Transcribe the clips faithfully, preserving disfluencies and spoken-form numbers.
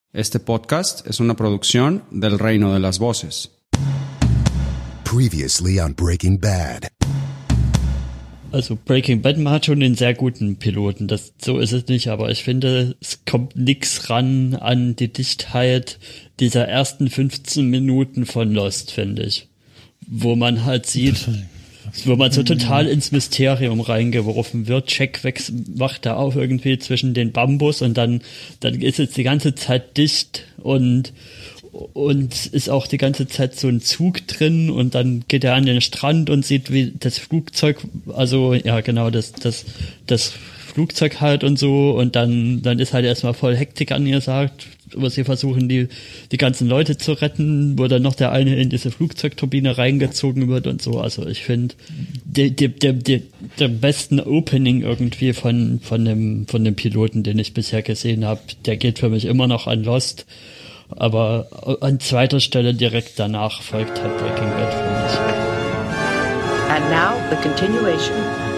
Este podcast es una producción del Reino de las Voces. Previously on Breaking Bad. Also Breaking Bad hat schon einen sehr guten Piloten, das, so ist es nicht, aber ich finde, es kommt nix ran an die Dichtheit dieser ersten fünfzehn Minuten von Lost, finde ich. Wo man halt sieht, wo man so total ins Mysterium reingeworfen wird. Jack wächst, wacht da auf irgendwie zwischen den Bambus und dann, dann ist es die ganze Zeit dicht und Und ist auch die ganze Zeit so ein Zug drin und dann geht er an den Strand und sieht, wie das Flugzeug, also ja genau, das, das, das Flugzeug halt und so und dann, dann ist halt erstmal voll Hektik angesagt, wo sie versuchen, die, die ganzen Leute zu retten, wo dann noch der eine in diese Flugzeugturbine reingezogen wird und so. Also ich finde, der, der, der, der, der besten Opening irgendwie von, von dem, von dem Piloten, den ich bisher gesehen habe, der geht für mich immer noch an Lost. Aber an zweiter Stelle direkt danach folgt halt Breaking Bad für mich. And now the continuation.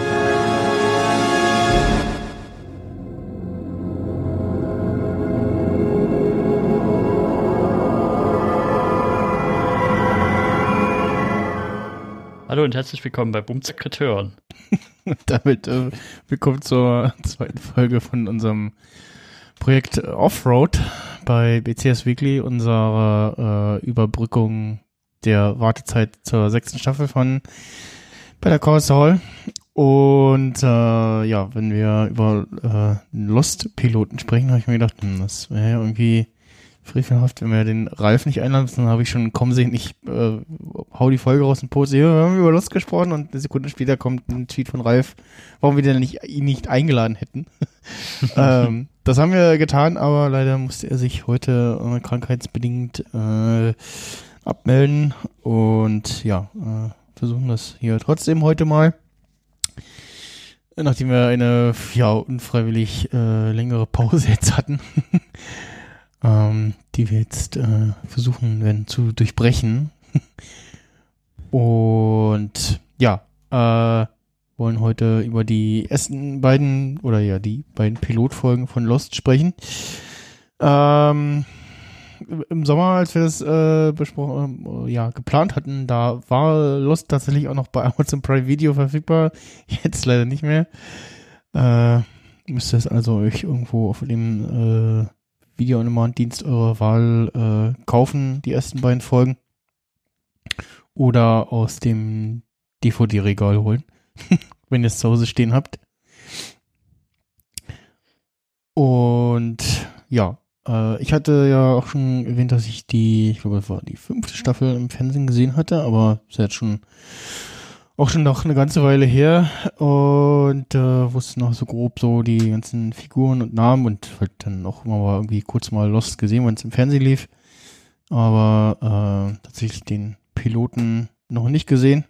Hallo und herzlich willkommen bei Boom-Sekretören. Damit äh, willkommen zur zweiten Folge von unserem Projekt Offroad bei B C S Weekly, unsere äh, Überbrückung der Wartezeit zur sechsten Staffel von Better Call Saul. Und äh, ja, wenn wir über äh, Lost-Piloten sprechen, habe ich mir gedacht, hm, das wäre ja irgendwie frevelhaft, wenn wir den Ralf nicht einladen. Dann habe ich schon kommen sehen, ich äh, hau die Folge raus und poste, ja, wir haben über Lost gesprochen und eine Sekunde später kommt ein Tweet von Ralf, warum wir denn nicht, ihn nicht eingeladen hätten. ähm, das haben wir getan, aber leider musste er sich heute äh, krankheitsbedingt äh, abmelden und ja, äh, versuchen das hier trotzdem heute mal. Nachdem wir eine ja unfreiwillig äh, längere Pause jetzt hatten. Ähm, die wir jetzt äh, versuchen werden zu durchbrechen. Und ja, äh, wollen heute über die ersten beiden oder ja die beiden Pilotfolgen von Lost sprechen. Ähm, im Sommer, als wir das äh, besprochen, äh, ja geplant hatten, da war Lost tatsächlich auch noch bei Amazon Prime Video verfügbar. Jetzt leider nicht mehr. Äh, müsst ihr es also euch irgendwo auf den äh, Video-on-Demand-Dienst eurer Wahl äh, kaufen, die ersten beiden Folgen. Oder aus dem D V D-Regal holen, wenn ihr es zu Hause stehen habt. Und ja, äh, ich hatte ja auch schon erwähnt, dass ich die, ich glaube, das war die fünfte Staffel im Fernsehen gesehen hatte, aber es ist jetzt schon auch schon noch eine ganze Weile her und äh, wusste noch so grob so die ganzen Figuren und Namen und halt dann auch immer mal irgendwie kurz mal Lost gesehen, wenn es im Fernsehen lief. Aber äh, tatsächlich den Piloten noch nicht gesehen.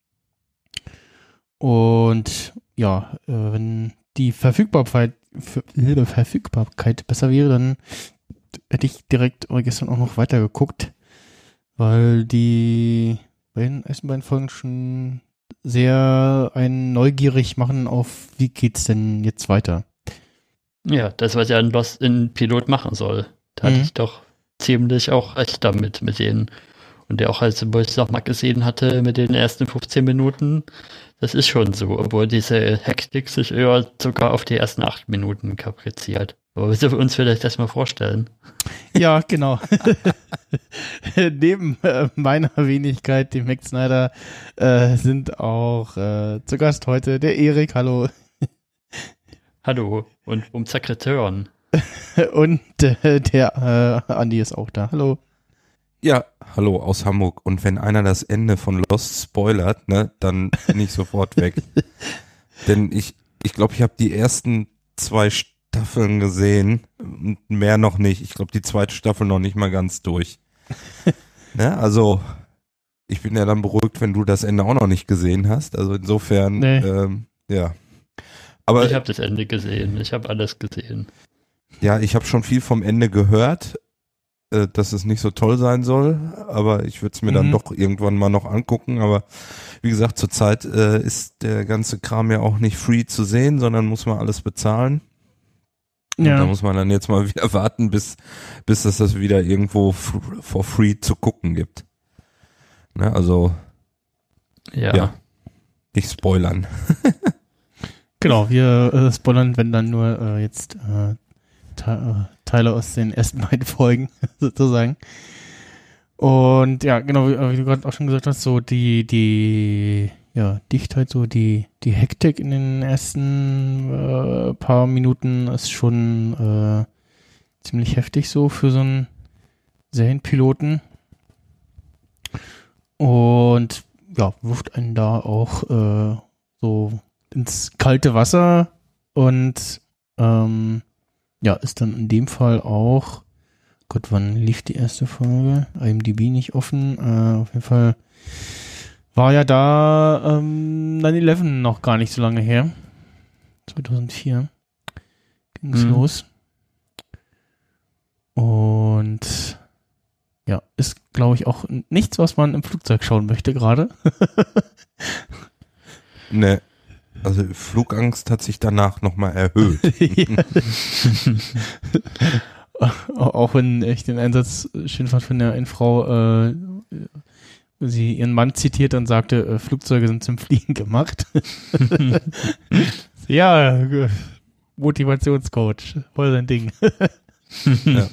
Und ja, äh, wenn die Verfügbarkeit, für, äh, Verfügbarkeit besser wäre, dann hätte ich direkt gestern auch noch weiter geguckt, weil die beiden ersten beiden Folgen schon sehr einen neugierig machen auf, wie geht's denn jetzt weiter? Ja, das, was ja ein Lost in Pilot machen soll. Da mhm. hatte ich doch ziemlich auch recht damit, mit denen. Und der auch, als wo ich es noch mal gesehen hatte, mit den ersten fünfzehn Minuten, das ist schon so, obwohl diese Hektik sich eher sogar auf die ersten acht Minuten kapriziert. Aber willst du uns vielleicht das mal vorstellen? Ja, genau. Neben äh, meiner Wenigkeit, dem Max Snyder, äh, sind auch äh, zu Gast heute der Erik. Hallo. Hallo. Und um Sekretären. Und äh, der äh, Andi ist auch da. Hallo. Ja, hallo aus Hamburg. Und wenn einer das Ende von Lost spoilert, ne, dann bin ich sofort weg. Denn ich ich glaube, ich habe die ersten zwei Staffeln gesehen, mehr noch nicht. Ich glaube, die zweite Staffel noch nicht mal ganz durch. Ne, also ich bin ja dann beruhigt, wenn du das Ende auch noch nicht gesehen hast. Also insofern, nee. ähm, ja. Aber ich habe das Ende gesehen. Ich habe alles gesehen. Ja, ich habe schon viel vom Ende gehört, äh, dass es nicht so toll sein soll, aber ich würde es mir mhm. dann doch irgendwann mal noch angucken. Aber wie gesagt, zurzeit äh, ist der ganze Kram ja auch nicht free zu sehen, sondern muss man alles bezahlen. Und Ja. da muss man dann jetzt mal wieder warten, bis, bis es das wieder irgendwo f- for free zu gucken gibt. Ne, also, Ja. ja, nicht spoilern. Genau, wir äh, spoilern, wenn dann nur äh, jetzt äh, Te äh, Teile aus den ersten beiden Folgen sozusagen. Und ja, genau, wie, wie du gerade auch schon gesagt hast, so die, die, ja, Dichtheit, so die, die Hektik in den ersten äh, paar Minuten ist schon äh, ziemlich heftig so für so einen Serienpiloten. Und ja, wirft einen da auch äh, so ins kalte Wasser und ähm, ja, ist dann in dem Fall auch, Gott, wann lief die erste Folge? I M D B nicht offen. Äh, auf jeden Fall war ja da ähm, nine eleven noch gar nicht so lange her. zweitausendvier ging's Mhm. los. Und ja, ist, glaube ich, auch nichts, was man im Flugzeug schauen möchte gerade. Ne, also Flugangst hat sich danach nochmal erhöht. Ja. Auch wenn ich den Einsatz schön fand von der einen Frau, äh, sie ihren Mann zitiert und sagte, äh, Flugzeuge sind zum Fliegen gemacht. Ja, äh, Motivationscoach, voll sein Ding. Ja.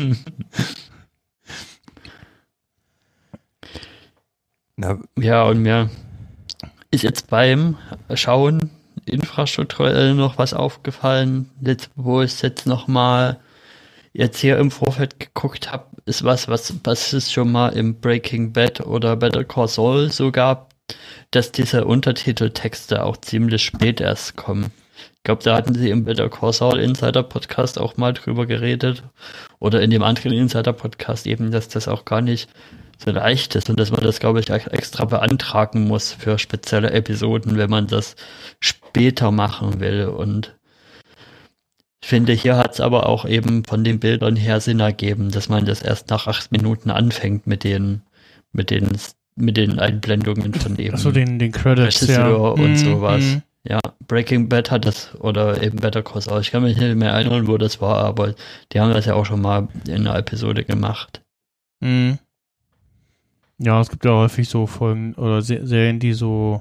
Na, Ja, und mir ist jetzt beim Schauen infrastrukturell noch was aufgefallen, jetzt, wo ich jetzt nochmal jetzt hier im Vorfeld geguckt habe, ist was, was, was es schon mal im Breaking Bad oder Better Call Saul so gab, dass diese Untertiteltexte auch ziemlich spät erst kommen. Ich glaube, da hatten sie im Better Call Saul Insider Podcast auch mal drüber geredet oder in dem anderen Insider Podcast eben, dass das auch gar nicht so leicht ist und dass man das, glaube ich, extra beantragen muss für spezielle Episoden, wenn man das später machen will. Und ich finde, hier hat es aber auch eben von den Bildern her Sinn ergeben, dass man das erst nach acht Minuten anfängt mit den, mit den, mit den Einblendungen von eben Achso, den, den Credits, Regisseur ja. und Mhm, sowas. mhm. Ja, Breaking Bad hat das, oder eben Better Call Saul. Ich kann mich nicht mehr erinnern, wo das war, aber die haben das ja auch schon mal in einer Episode gemacht. Mhm. Ja, es gibt ja häufig so Folgen oder Se- Serien, die so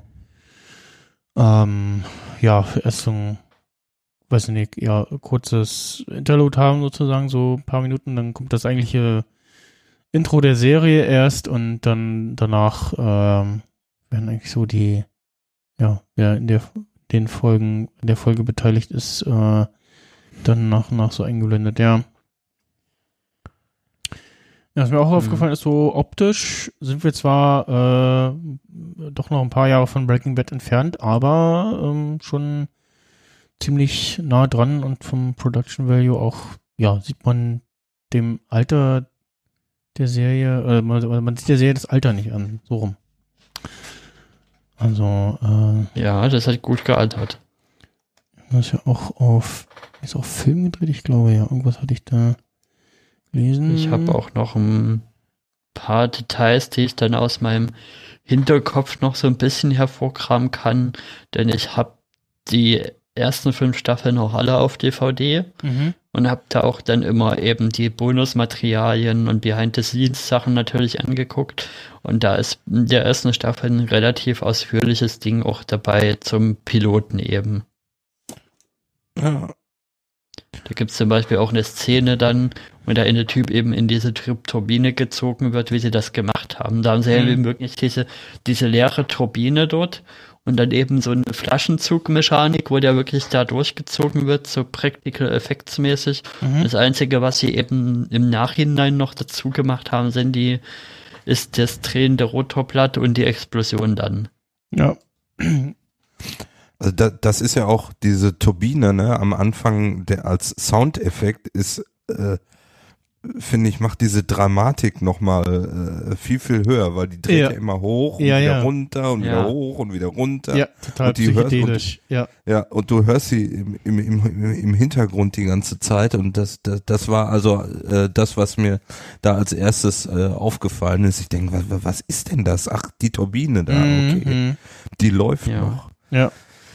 ähm, ja, erst so ein, weiß ich nicht, ja, kurzes Interlude haben sozusagen, so ein paar Minuten, dann kommt das eigentliche Intro der Serie erst und dann danach ähm, werden eigentlich so die, ja, wer in der den Folgen, in der Folge beteiligt ist, äh, dann nach und nach so eingeblendet, ja. Ja, was mir auch Mhm. aufgefallen ist, so optisch sind wir zwar äh, doch noch ein paar Jahre von Breaking Bad entfernt, aber ähm, schon ziemlich nah dran und vom Production Value auch, ja, sieht man dem Alter der Serie, äh, man, man sieht der Serie das Alter nicht an, so rum. Also, äh, Ja, das hat gut gealtert. das ist ja auch auf, ist auf Film gedreht, ich glaube, ja, irgendwas hatte ich da gelesen. Ich habe auch noch ein paar Details, die ich dann aus meinem Hinterkopf noch so ein bisschen hervorkramen kann, denn ich habe die ersten fünf Staffeln noch alle auf D V D Mhm. und habe da auch dann immer eben die Bonusmaterialien und Behind-the-Scenes-Sachen natürlich angeguckt und da ist in der ersten Staffel ein relativ ausführliches Ding auch dabei zum Piloten eben. ja. Da gibt es zum Beispiel auch eine Szene dann, wo der eine Typ eben in diese Tur- Turbine gezogen wird, wie sie das gemacht haben. Da haben sie Mhm. eben wirklich diese, diese leere Turbine dort und dann eben so eine Flaschenzugmechanik, wo der wirklich da durchgezogen wird, so Practical Effects mäßig. Mhm. Das Einzige, was sie eben im Nachhinein noch dazu gemacht haben, sind die, ist das drehende Rotorblatt und die Explosion dann. Ja. Also da, das ist ja auch diese Turbine, ne, am Anfang der als Soundeffekt ist, äh, finde ich, macht diese Dramatik nochmal äh, viel, viel höher, weil die dreht ja, Ja. immer hoch und Ja, wieder ja. runter und Ja. wieder hoch und wieder runter. Ja, total Und die hörst- psychedelisch. Ja. Ja, und du hörst sie im, im, im, im Hintergrund die ganze Zeit und das, das, das war also äh, das, was mir da als erstes äh, aufgefallen ist. Ich denke, was, was ist denn das? Ach, die Turbine da, okay. Mhm. Die läuft Ja. noch. Ja.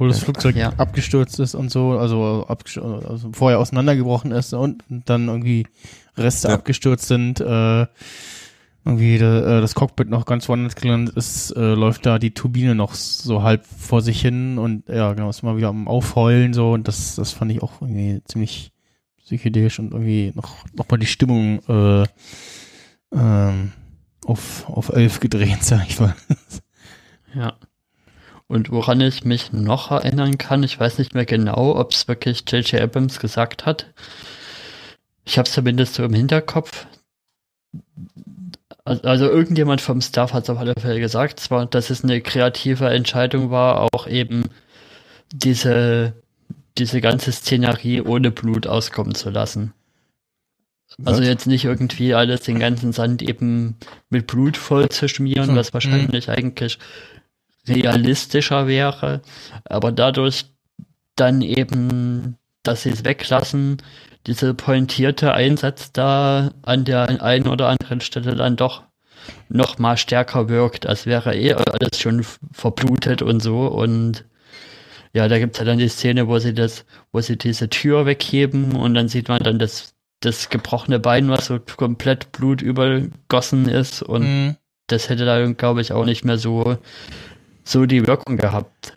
wo das Flugzeug ja. abgestürzt ist und so, also, abgestürzt, also vorher auseinandergebrochen ist und dann irgendwie Reste ja. abgestürzt sind, äh, irgendwie de, äh, das Cockpit noch ganz woanders gelandet ist, äh, läuft da die Turbine noch so halb vor sich hin und ja, genau, ist mal wieder am Aufheulen so und das, das fand ich auch irgendwie ziemlich psychedelisch und irgendwie noch, noch mal die Stimmung äh, ähm, auf, auf elf gedreht, sag ich mal. Ja. Und woran ich mich noch erinnern kann, ich weiß nicht mehr genau, ob es wirklich J J Abrams gesagt hat. Ich habe es zumindest so im Hinterkopf. Also irgendjemand vom Staff hat es auf alle Fälle gesagt, zwar, dass es eine kreative Entscheidung war, auch eben diese, diese ganze Szenerie ohne Blut auskommen zu lassen. Was? Also jetzt nicht irgendwie alles, den ganzen Sand eben mit Blut voll zu schmieren, hm. was wahrscheinlich hm. eigentlich realistischer wäre, aber dadurch dann eben, dass sie es weglassen, diese pointierte Einsatz da an der einen oder anderen Stelle dann doch noch mal stärker wirkt, als wäre eh alles schon verblutet und so. Und ja, da gibt's ja dann die Szene, wo sie das, wo sie diese Tür wegheben und dann sieht man dann das, das gebrochene Bein, was so komplett Blut übergossen ist und mhm. das hätte da, glaube ich, auch nicht mehr so so die Wirkung gehabt.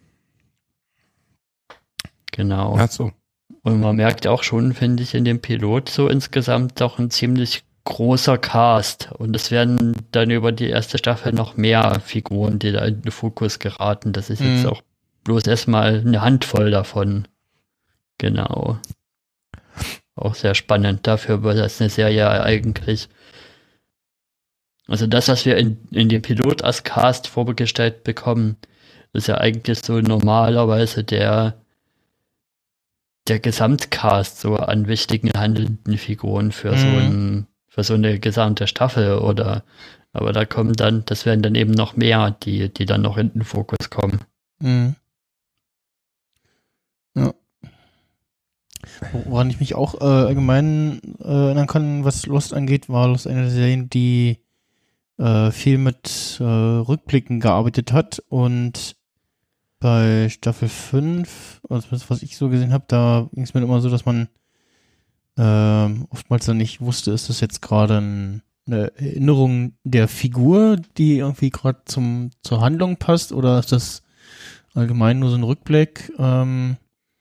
Genau. Ja, so. Und man merkt auch schon, finde ich, in dem Pilot so insgesamt doch ein ziemlich großer Cast. Und es werden dann über die erste Staffel noch mehr Figuren, die da in den Fokus geraten. Das ist mhm. jetzt auch bloß erstmal eine Handvoll davon. Genau. Auch sehr spannend. Dafür wird das eine Serie eigentlich. Also das, was wir in, in dem Pilot als Cast vorgestellt bekommen, ist ja eigentlich so normalerweise der der Gesamtcast so an wichtigen handelnden Figuren für mhm. so ein, für so eine gesamte Staffel oder aber da kommen dann, das werden dann eben noch mehr, die, die dann noch in den Fokus kommen. Mhm. Ja. Woran ich mich auch äh, allgemein äh, erinnern kann, was Lost angeht, war Lost eine der Serien, die äh, viel mit äh, Rückblicken gearbeitet hat und bei Staffel fünf, also was ich so gesehen habe, da ging es mir immer so, dass man äh, oftmals dann nicht wusste, ist das jetzt gerade ein, eine Erinnerung der Figur, die irgendwie gerade zum zur Handlung passt, oder ist das allgemein nur so ein Rückblick? Ähm,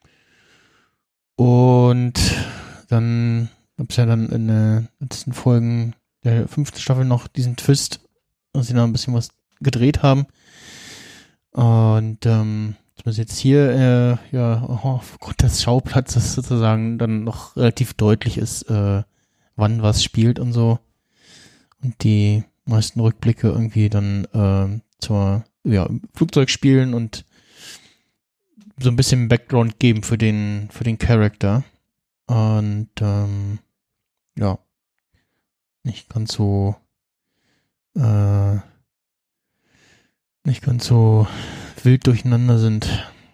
und dann gab es ja dann in den letzten Folgen der fünften Staffel noch diesen Twist, dass sie da ein bisschen was gedreht haben. Und ähm, dass jetzt hier äh, ja oh, aufgrund des Schauplatzes sozusagen dann noch relativ deutlich ist, äh, wann was spielt und so. Und die meisten Rückblicke irgendwie dann äh, zur ja, Flugzeug spielen und so ein bisschen Background geben für den für den Charakter. Und ähm, ja, nicht ganz so äh, nicht ganz so wild durcheinander sind.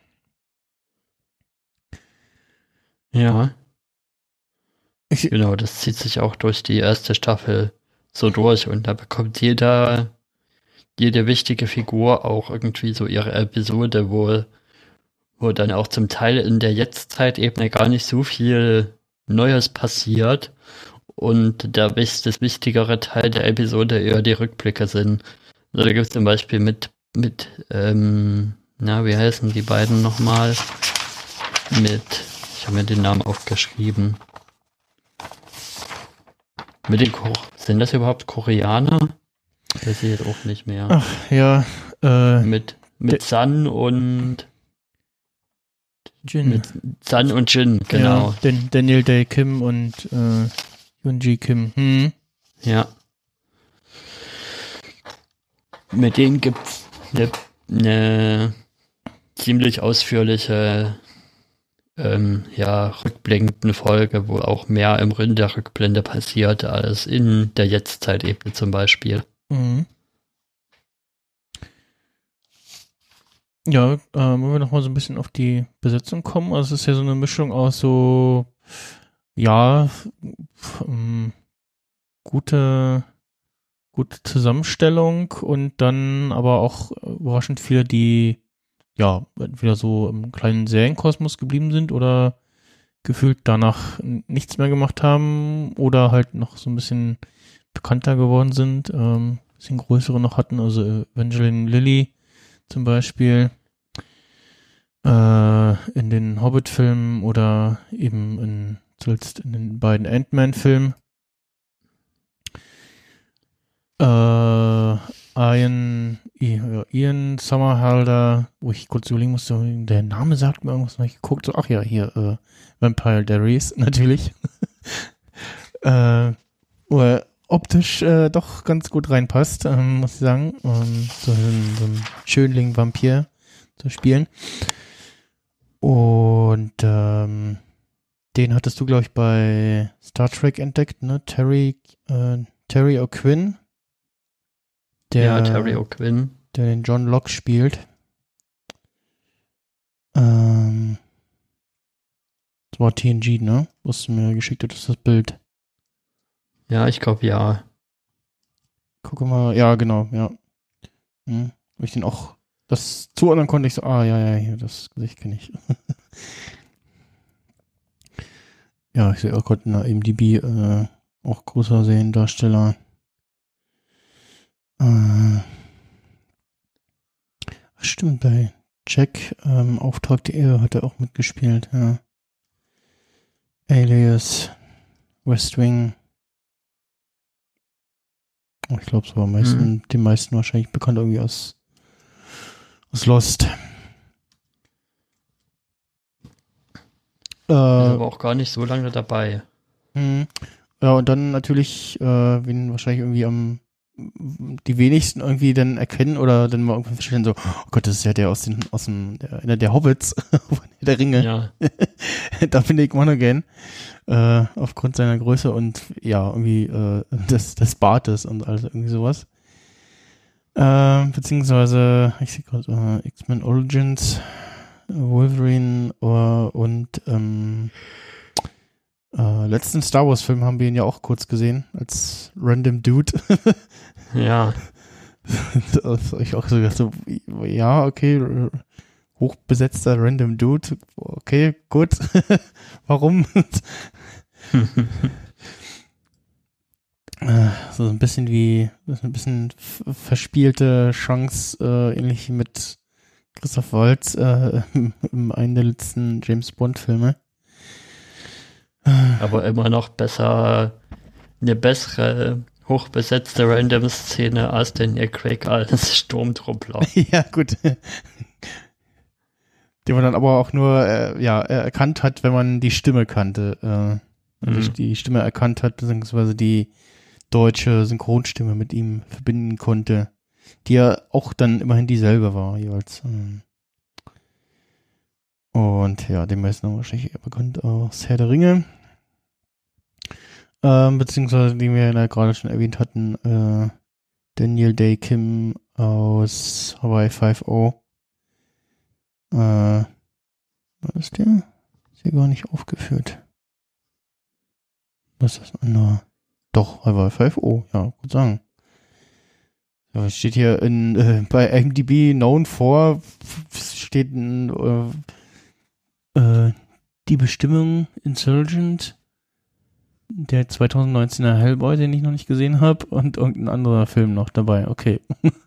Ja. Ich, genau, das zieht sich auch durch die erste Staffel so durch und da bekommt jeder, jede wichtige Figur auch irgendwie so ihre Episode, wo, wo dann auch zum Teil in der Jetztzeitebene gar nicht so viel Neues passiert und der das wichtigere Teil der Episode eher die Rückblicke sind. Also da gibt es zum Beispiel mit mit, ähm, na, wie heißen die beiden nochmal? Mit, ich habe mir den Namen aufgeschrieben. Mit den Ko- sind das überhaupt Koreaner? Weiß ich jetzt auch nicht mehr. Ach, ja, äh. Mit, mit Sun und Jin. Mit Sun und Jin, genau. Ja, Dan- Daniel Day Kim und äh, Yoonji Kim. Hm. Ja. Mit denen gibt's eine, eine ziemlich ausführliche ähm, ja, rückblickende Folge, wo auch mehr im Rind der Rückblende passiert als in der Jetztzeitebene zum Beispiel. Mhm. Ja, äh, wollen wir nochmal so ein bisschen auf die Besetzung kommen. Also es ist ja so eine Mischung aus so, ja, ähm, gute gute Zusammenstellung und dann aber auch überraschend viele, die ja, entweder so im kleinen Serienkosmos geblieben sind oder gefühlt danach nichts mehr gemacht haben oder halt noch so ein bisschen bekannter geworden sind, ähm, bisschen größere noch hatten, also Evangeline Lilly zum Beispiel äh, in den Hobbit-Filmen oder eben in, zuletzt in den beiden Ant-Man-Filmen. Äh, Ian, Ian Somerhalder, wo ich kurz überlegen musste, der Name sagt mir irgendwas, noch ich geguckt, so, ach ja, hier, äh, Vampire Diaries, natürlich. äh, wo er optisch äh, doch ganz gut reinpasst, ähm, muss ich sagen, ähm, so, ein, so ein Schönling-Vampir zu spielen. Und ähm, den hattest du, glaube ich, bei Star Trek entdeckt, ne? Terry, äh, Terry O'Quinn. Der, ja, Terry O'Quinn. Der den John Locke spielt. Ähm, das war T N G, ne? Was du mir geschickt hast, das Bild. Ja, ich glaube, ja. Gucke mal, ja, genau, ja. Hm. Weil ich den auch, das zuordnen konnte ich so, ah, ja, ja, hier, das Gesicht kenne ich. Ja, ich sehe auch gerade in der I M D B äh, auch großer Seriendarsteller. Äh, stimmt, bei Jack, ähm, Auftrag der Ehre hat er auch mitgespielt, ja. Alias, West Wing. Ich glaube, es war am meisten, hm. den meisten wahrscheinlich bekannt irgendwie aus, aus Lost. Äh, ist aber auch gar nicht so lange dabei. Mh. Ja, und dann natürlich, äh, wen wahrscheinlich irgendwie am die wenigsten irgendwie dann erkennen oder dann mal irgendwann feststellen, so, oh Gott, das ist ja der aus den, aus dem, der, einer der Hobbits, der Ringe. Ja. Dominic Monaghan, äh, aufgrund seiner Größe und ja, irgendwie äh, des, des Bartes und also irgendwie sowas. Äh, beziehungsweise, ich sehe gerade, äh, X-Men Origins, Wolverine uh, und ähm, äh, letzten Star Wars Film haben wir ihn ja auch kurz gesehen, als Random Dude. Ja. Das hab ich auch so gedacht, so, ja, okay, hochbesetzter Random Dude, okay, gut. Warum? äh, so ein bisschen wie, ein bisschen verspielte Chance, äh, ähnlich wie mit Christoph Waltz äh, im einen der letzten James Bond Filme. Aber immer noch besser, eine bessere, hochbesetzte Random-Szene als Daniel Craig als Sturmtruppler. Ja, gut. Den man dann aber auch nur äh, ja, erkannt hat, wenn man die Stimme kannte. Äh, also mhm. die Stimme erkannt hat, beziehungsweise die deutsche Synchronstimme mit ihm verbinden konnte. Die ja auch dann immerhin dieselbe war, jeweils. Und ja, dem meisten wahrscheinlich eher bekannt aus Herr der Ringe. Ähm, beziehungsweise, die wir ja gerade schon erwähnt hatten, äh, Daniel Day Kim aus Hawaii Five-O. Äh, was ist der? Ist hier gar nicht aufgeführt. Was ist das andere? Doch, Hawaii Five-O, ja, gut sagen. Ja, steht hier in, äh, bei I M D B known for, steht ein, äh, äh, die Bestimmung Insurgent, der zwanzig neunzehner Hellboy, den ich noch nicht gesehen habe, und irgendein anderer Film noch dabei. Okay.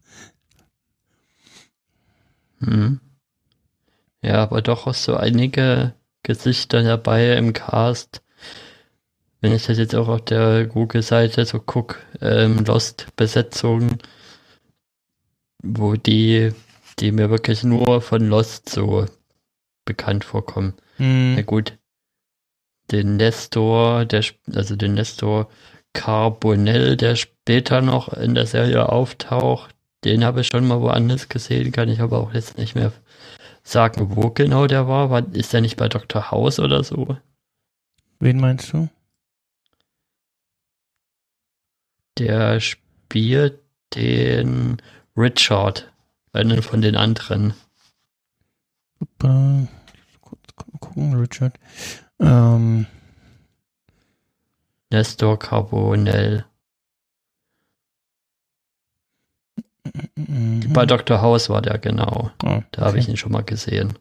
Mhm. Ja, aber doch auch so einige Gesichter dabei im Cast. Wenn ich das jetzt auch auf der Google-Seite so gucke, ähm, Lost-Besetzung, wo die, die mir wirklich nur von Lost so bekannt vorkommen. Hm. Na gut, den Nestor, der, also den Nestor Carbonell, der später noch in der Serie auftaucht, den habe ich schon mal woanders gesehen, kann ich aber auch jetzt nicht mehr sagen, wo genau der war. war ist der nicht bei Doktor House oder so? Wen meinst du? Der spielt den Richard, einen von den anderen. Super. Kurz gucken, Richard. Ähm. Nestor Carbonell. Mhm. Bei Doktor House war der, genau. Oh, Da habe okay. ich ihn schon mal gesehen.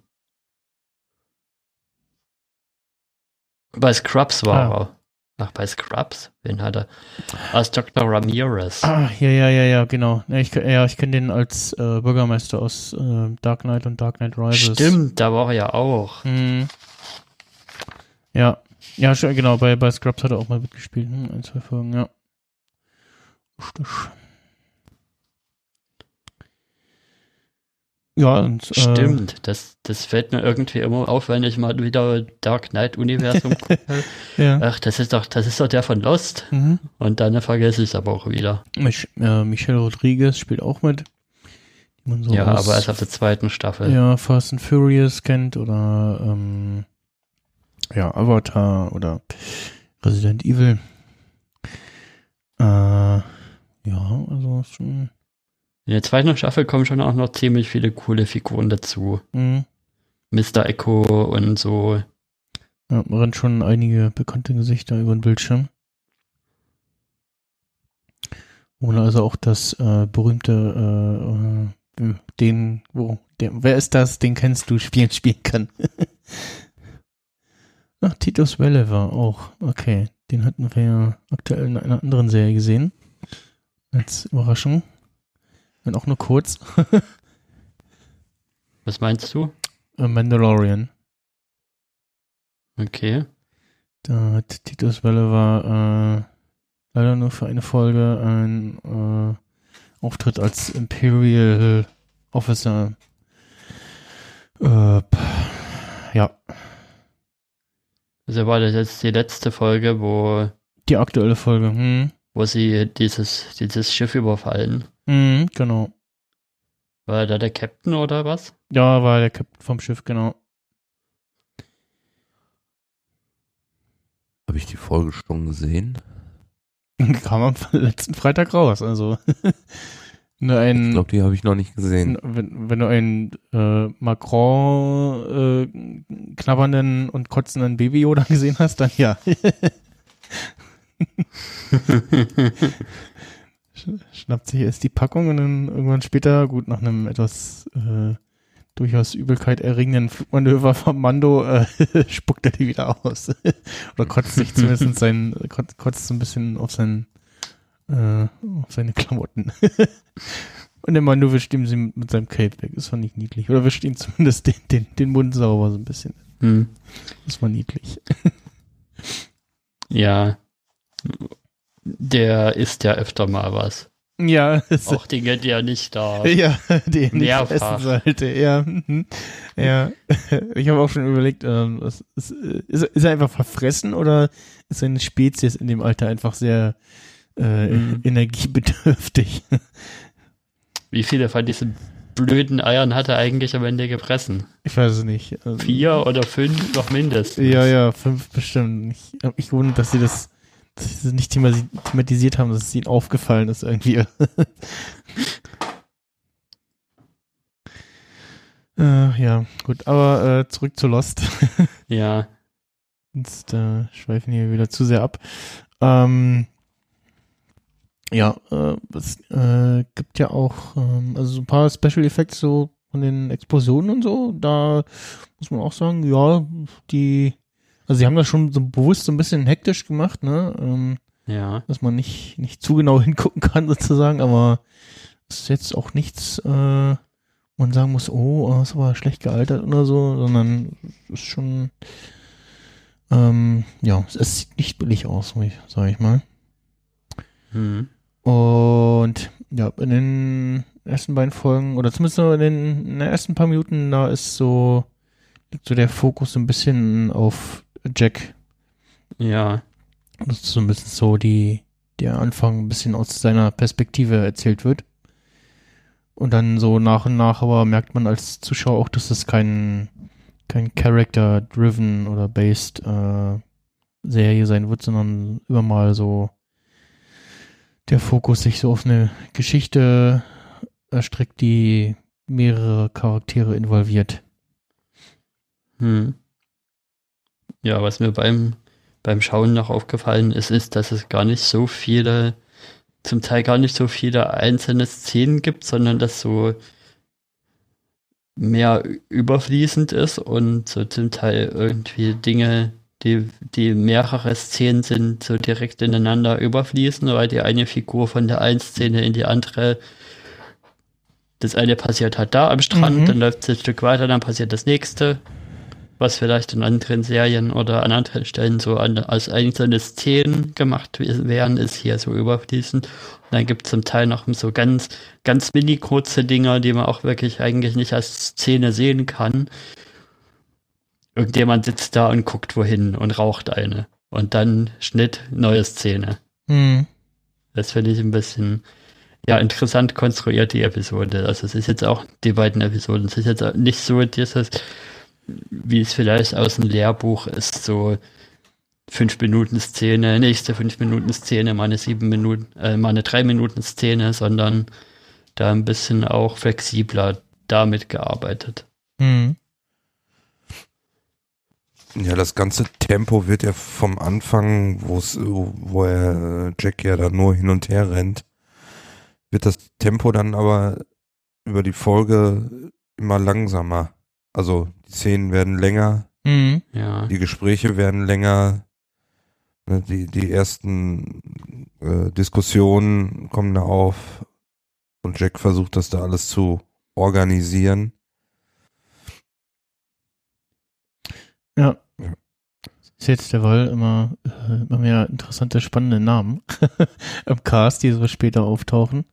Bei Scrubs war Ah. er. Ach, bei Scrubs? Wen hat er? Als Doktor Ramirez. Ah, ja, ja, ja, ja, genau. Ja, ich, ja, ich kenne den als äh, Bürgermeister aus äh, Dark Knight und Dark Knight Rises. Stimmt, da war er ja auch. Hm. Ja, ja, schon, genau, bei, bei Scrubs hat er auch mal mitgespielt. Hm, ein, zwei Folgen, ja. Richtig. Ja, und äh, Stimmt, das, das fällt mir irgendwie immer auf, wenn ich mal wieder Dark Knight-Universum gucke. ja. Ach, das ist doch, das ist doch der von Lost. Mhm. Und dann vergesse ich es aber auch wieder. Mich, äh, Michelle Rodriguez spielt auch mit. Die man so ja, aus, aber erst ab der zweiten Staffel. ja, Fast and Furious kennt oder ähm, ja, Avatar oder Resident Evil. Äh, ja, also schon. In der zweiten Staffel kommen schon auch noch ziemlich viele coole Figuren dazu. Mh. Mister Echo und so. Ja, man rennt schon einige bekannte Gesichter über den Bildschirm. Oder also auch das äh, berühmte äh, äh, den, wo, der, wer ist das, den kennst du, spielen, spielen kann. Ach, Titus Welliver auch, okay. Den hatten wir ja aktuell in einer anderen Serie gesehen. Als Überraschung. Wenn auch nur kurz. Was meinst du? äh, Mandalorian. Okay. Da hat Titus Welliver äh, leider nur für eine Folge einen äh, Auftritt als Imperial Officer. Äh, ja, Also war das jetzt die letzte Folge, wo, die aktuelle Folge. Hm. wo sie dieses, dieses Schiff überfallen. Hm, genau. War er da der Captain oder was? Ja, war der Captain vom Schiff, genau. Habe ich die Folge schon gesehen? Kam am letzten Freitag raus, also. Wenn du Ich einen, glaube, die habe ich noch nicht gesehen. wenn, wenn du einen äh, Macron äh, knabbernden und kotzenden Baby Yoda gesehen hast, dann ja. Sch- Schnappt sich erst die Packung und dann irgendwann später, gut, nach einem etwas äh, durchaus Übelkeit erregenden Flugmanöver vom Mando, äh, spuckt er die wieder aus. Oder kotzt sich zumindest sein, kotzt, kotzt so ein bisschen auf sein, äh, auf seine Klamotten. Und der Mando wischt ihm sie mit, mit seinem Cape weg. Das fand ich niedlich. Oder wischt ihm zumindest den, den, den Mund sauber so ein bisschen. Hm. Das war niedlich. Ja. Der isst ja öfter mal was. Ja, es, Auch Dinge, die er nicht darf. ja, den nicht Mehrfach. essen sollte. Ja, mhm. Ja. Ich habe auch schon überlegt, ähm, was, ist, ist, ist er einfach verfressen oder ist seine Spezies in dem Alter einfach sehr äh, Mhm. energiebedürftig? Wie viele von diesen blöden Eiern hat er eigentlich am Ende gefressen? Ich weiß es nicht. Also, Vier oder fünf noch mindestens. Ja, ja, fünf bestimmt. Ich habe mich gewundert, dass sie das, dass sie das nicht themasi- thematisiert haben, dass es ihnen aufgefallen ist irgendwie. äh, ja, gut, aber äh, zurück zu Lost. Ja. Jetzt äh, schweifen wir wieder zu sehr ab. Ähm, ja, äh, es äh, gibt ja auch ähm, also so ein paar Special Effects so von den Explosionen und so. Da muss man auch sagen, ja, die, also sie haben das schon so bewusst so ein bisschen hektisch gemacht, ne? Ähm, Ja. dass man nicht nicht zu genau hingucken kann sozusagen, aber es ist jetzt auch nichts, äh, wo man sagen muss, oh, das ist aber schlecht gealtert oder so, sondern es ist schon ähm, ja, es sieht nicht billig aus, sag ich mal. Hm. Und ja, in den ersten beiden Folgen, oder zumindest nur in den, in den ersten paar Minuten, da ist so, liegt so der Fokus so ein bisschen auf Jack. Ja. Das ist so ein bisschen so die, der Anfang ein bisschen aus seiner Perspektive erzählt wird. Und dann so nach und nach aber merkt man als Zuschauer auch, dass es kein, kein Character-driven oder based äh, Serie sein wird, sondern immer mal so der Fokus sich so auf eine Geschichte erstreckt, die mehrere Charaktere involviert. Hm. Ja, was mir beim, beim Schauen noch aufgefallen ist, ist, dass es gar nicht so viele zum Teil gar nicht so viele einzelne Szenen gibt, sondern das so mehr überfließend ist und so zum Teil irgendwie Dinge, die, die mehrere Szenen sind, so direkt ineinander überfließen, weil die eine Figur von der einen Szene in die andere, das eine passiert halt da am Strand, Mhm. dann läuft es ein Stück weiter, dann passiert das nächste, was vielleicht in anderen Serien oder an anderen Stellen so an, als einzelne Szenen gemacht werden, ist hier so überfließend. Und dann gibt es zum Teil noch so ganz, ganz mini kurze Dinger, die man auch wirklich eigentlich nicht als Szene sehen kann. Irgendjemand sitzt da und guckt wohin und raucht eine. Und dann Schnitt, neue Szene. Mhm. Das finde ich ein bisschen, ja, interessant konstruiert, die Episode. Also es ist jetzt auch, die beiden Episoden, es ist jetzt auch nicht so dieses, wie es vielleicht aus dem Lehrbuch ist, so fünf Minuten Szene, nächste fünf Minuten Szene, mal eine sieben Minuten, äh, mal eine drei Minuten Szene, sondern da ein bisschen auch flexibler damit gearbeitet. Mhm. Ja, das ganze Tempo wird ja vom Anfang, wo es, wo er Jack ja da nur hin und her rennt, wird das Tempo dann aber über die Folge immer langsamer. Also die Szenen werden länger, Mhm. Ja. die Gespräche werden länger, ne, die, die ersten äh, Diskussionen kommen da auf und Jack versucht das da alles zu organisieren. Ja. Ja. Ist jetzt derweil immer, äh, immer mehr interessante, spannende Namen im Cast, die so später auftauchen.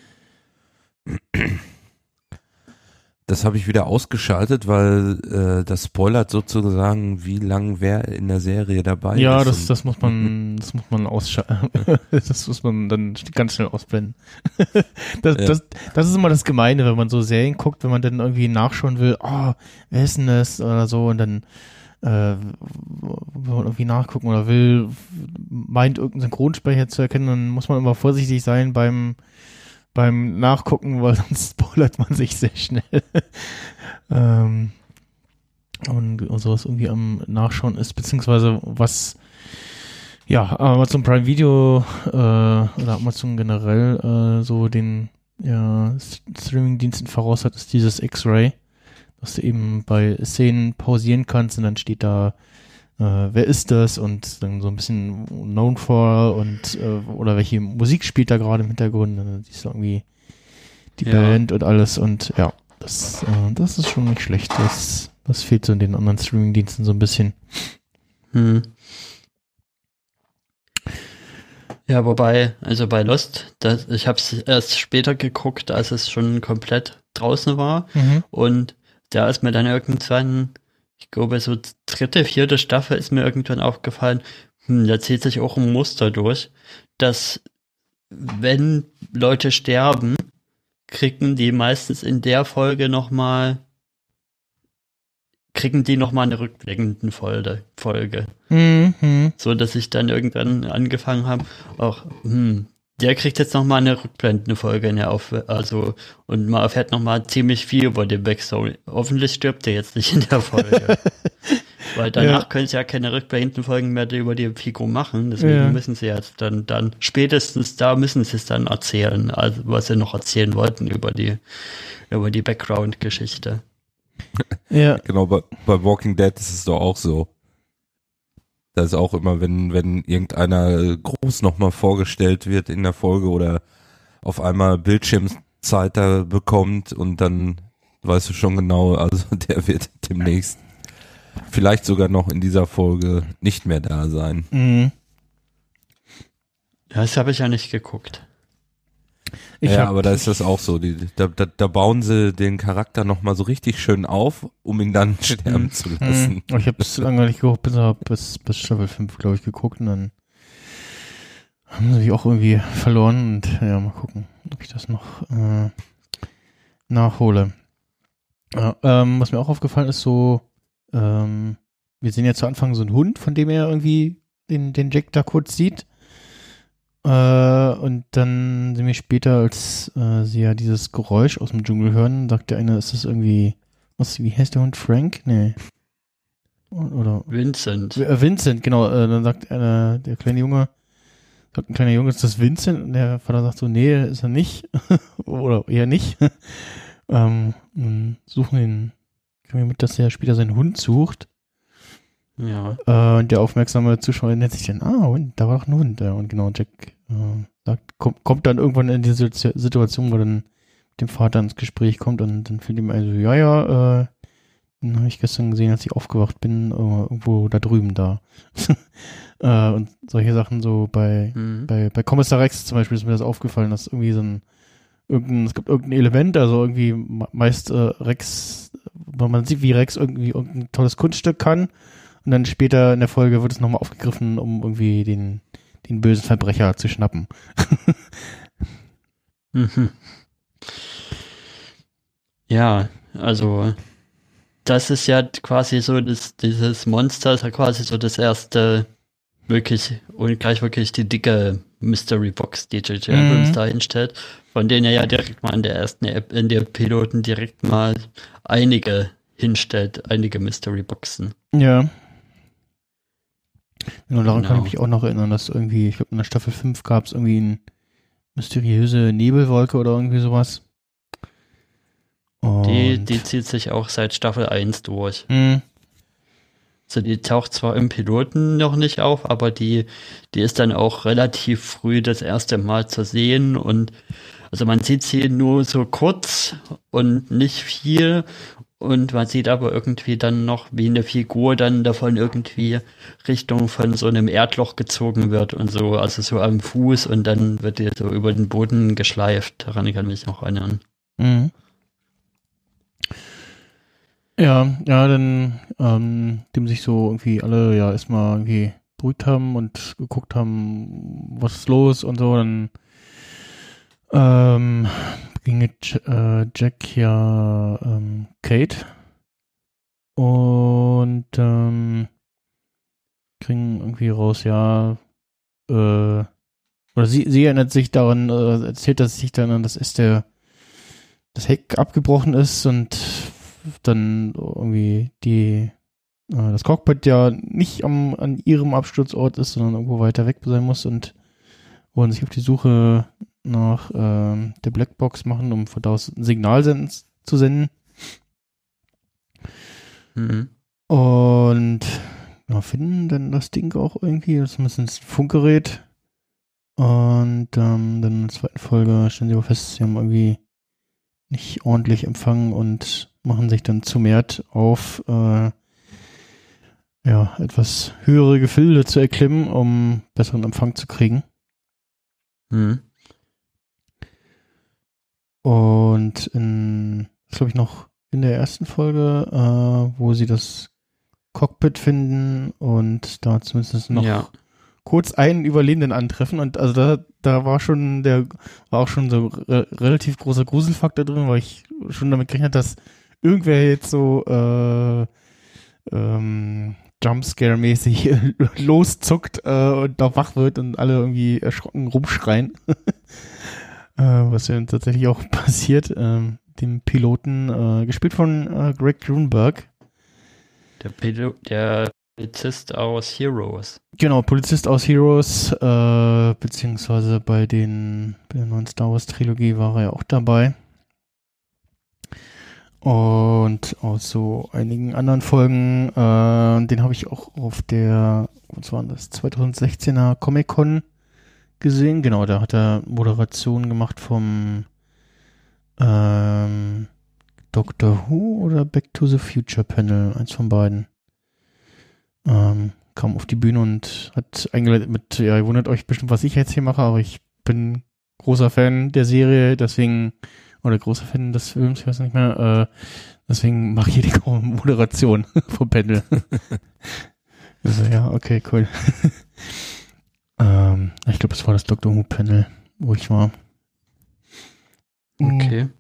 Das habe ich wieder ausgeschaltet, weil äh, das spoilert sozusagen, wie lang wer in der Serie dabei Ja, ist. das, Und- das muss man, das muss man ausschalten. Das muss man dann ganz schnell ausblenden. Das, Ja. das, das ist immer das Gemeine, wenn man so Serien guckt, wenn man dann irgendwie nachschauen will, oh, wer ist denn das oder so, und dann äh, wenn man irgendwie nachgucken oder will, meint irgendeinen Synchronsprecher zu erkennen, dann muss man immer vorsichtig sein beim beim Nachgucken, weil sonst spoilert man sich sehr schnell. ähm, und, und sowas irgendwie am Nachschauen ist, beziehungsweise was ja, Amazon Prime Video äh, oder Amazon generell äh, so den ja, Streaming-Diensten voraus hat, ist dieses X-Ray, dass du eben bei Szenen pausieren kannst und dann steht da, äh, wer ist das, und dann so ein bisschen known for und äh, oder welche Musik spielt da gerade im Hintergrund, und dann siehst du irgendwie die Ja. Band und alles, und ja, das, äh, das ist schon nicht schlecht. Das, das fehlt so in den anderen Streaming-Diensten so ein bisschen. Hm. Ja, wobei, also bei Lost, das, ich habe es erst später geguckt, als es schon komplett draußen war. Mhm. Und da ist mir dann irgendwann, ich glaube, so dritte, vierte Staffel ist mir irgendwann aufgefallen, hm, da zieht sich auch ein Muster durch, dass wenn Leute sterben, kriegen die meistens in der Folge nochmal, kriegen die nochmal eine rückblickende Folge. Folge. Mhm. So, dass ich dann irgendwann angefangen habe, auch, hm, der kriegt jetzt nochmal eine rückblendende Folge in der Auf, also, und man erfährt nochmal ziemlich viel über den Backstory. Hoffentlich stirbt der jetzt nicht in der Folge. Weil danach Ja. können sie ja keine rückblendenden Folgen mehr über die Figur machen, deswegen Ja. müssen sie jetzt dann, dann, spätestens da müssen sie es dann erzählen, also, was sie noch erzählen wollten über die, über die Background-Geschichte. Ja. Genau, bei, bei Walking Dead ist es doch auch so. Da ist auch immer, wenn, wenn irgendeiner groß nochmal vorgestellt wird in der Folge oder auf einmal Bildschirmzeit da bekommt, und dann weißt du schon genau, also der wird demnächst vielleicht sogar noch in dieser Folge nicht mehr da sein. Mhm. Das habe ich ja nicht geguckt. Ich ja, hab, aber da ist das auch so. Die, da, da, da bauen sie den Charakter nochmal so richtig schön auf, um ihn dann sterben Mhm. zu lassen. Mhm. Ich habe es lange nicht geguckt, bis, bis, bis Staffel fünf, glaube ich, geguckt, und dann haben sie mich auch irgendwie verloren, und ja, mal gucken, ob ich das noch äh, nachhole. Ja, ähm, was mir auch aufgefallen ist, so, ähm, wir sehen ja zu Anfang so einen Hund, von dem er irgendwie den, den Jack da kurz sieht. Äh, und dann sehen wir später, als äh, sie ja dieses Geräusch aus dem Dschungel hören, sagt der eine, ist das irgendwie, was, wie heißt der Hund? Frank? Nee. Oder, Vincent. äh, Vincent, genau, äh, dann sagt einer, der kleine Junge, ein kleiner Junge, ist das Vincent? Und der Vater sagt so, nee, ist er nicht. Oder eher nicht. ähm, suchen den, kriegen wir mit, dass er später seinen Hund sucht. Ja. Äh, und der aufmerksame Zuschauer nennt sich dann, ah, und da war doch ein Hund. Ja, und genau, Jack äh, sagt, kommt, kommt dann irgendwann in diese Situation, wo dann mit dem Vater ins Gespräch kommt und dann fällt ihm also, ja, ja, äh, den habe ich gestern gesehen, als ich aufgewacht bin, äh, irgendwo da drüben da. äh, und solche Sachen so bei, mhm. bei, bei Kommissar Rex zum Beispiel ist mir das aufgefallen, dass irgendwie so ein, irgendein, es gibt irgendein Element, also irgendwie meist äh, Rex, man sieht, wie Rex irgendwie irgendein tolles Kunststück kann. Und dann später in der Folge wird es nochmal aufgegriffen, um irgendwie den, den bösen Verbrecher zu schnappen. mhm. Ja, also das ist ja quasi so, das, dieses Monster ist ja quasi so das erste wirklich und gleich wirklich die dicke Mystery Box, die J J Abrams mhm. da hinstellt, von denen er ja direkt mal in der ersten App, in der Piloten direkt mal einige hinstellt, einige Mystery Boxen. Ja. Genau, daran Genau. kann ich mich auch noch erinnern, dass irgendwie, ich glaube in der Staffel fünf gab es irgendwie eine mysteriöse Nebelwolke oder irgendwie sowas. Und die, die zieht sich auch seit Staffel eins durch. Mhm. Also die taucht zwar im Piloten noch nicht auf, aber die, die ist dann auch relativ früh das erste Mal zu sehen und also man sieht sie nur so kurz und nicht viel und man sieht aber irgendwie dann noch, wie eine Figur dann davon irgendwie Richtung von so einem Erdloch gezogen wird und so, also so am Fuß und dann wird die so über den Boden geschleift. Daran kann ich mich noch erinnern. Mhm. Ja, ja, dann, ähm, dem sich so irgendwie alle ja erstmal irgendwie beruhigt haben und geguckt haben, was ist los und so, dann ähm, ging mit äh, Jack ja ähm, Kate und ähm, kriegen irgendwie raus, ja, äh, oder sie, sie erinnert sich daran, äh, erzählt, dass sich dann, dass es der das Heck abgebrochen ist und dann irgendwie die äh, das Cockpit ja nicht am, an ihrem Absturzort ist, sondern irgendwo weiter weg sein muss und wollen sich auf die Suche nach äh, der Blackbox machen, um von da aus ein Signal senden, zu senden. Mhm. Und ja, finden dann das Ding auch irgendwie, das ist ein Funkgerät. Und ähm, dann in der zweiten Folge stellen sie aber fest, sie haben irgendwie nicht ordentlich empfangen und machen sich dann zumehrt auf äh, ja, etwas höhere Gefilde zu erklimmen, um besseren Empfang zu kriegen. Mhm. Und in, das glaube ich noch in der ersten Folge, äh, wo sie das Cockpit finden und da zumindest noch ja. kurz einen Überlebenden antreffen und also da, da war schon der, war auch schon so re- relativ großer Gruselfaktor drin, weil ich schon damit gerechnet habe, dass irgendwer jetzt so äh, ähm, Jumpscare-mäßig loszuckt äh, und da wach wird und alle irgendwie erschrocken rumschreien. äh, was ja tatsächlich auch passiert, äh, dem Piloten, äh, gespielt von äh, Greg Grunberg. Der Pilot, der Polizist aus Heroes. Genau, Polizist aus Heroes, äh, beziehungsweise bei den bei der neuen Star Wars Trilogie war er ja auch dabei. Und aus so einigen anderen Folgen, äh, den habe ich auch auf der, was war das, zwanzig sechzehner Comic-Con gesehen. Genau, da hat er Moderation gemacht vom ähm, Doctor Who oder Back to the Future Panel, eins von beiden. Ähm, kam auf die Bühne und hat eingeleitet mit, ja, ihr wundert euch bestimmt, was ich jetzt hier mache, aber ich bin großer Fan der Serie, deswegen, oder großer Fan des Films, ich weiß nicht mehr, äh, deswegen mache ich hier die Moderation vom Panel. Also, ja, okay, cool. ähm, ich glaube, es war das Doctor Who Panel, wo ich war. Okay.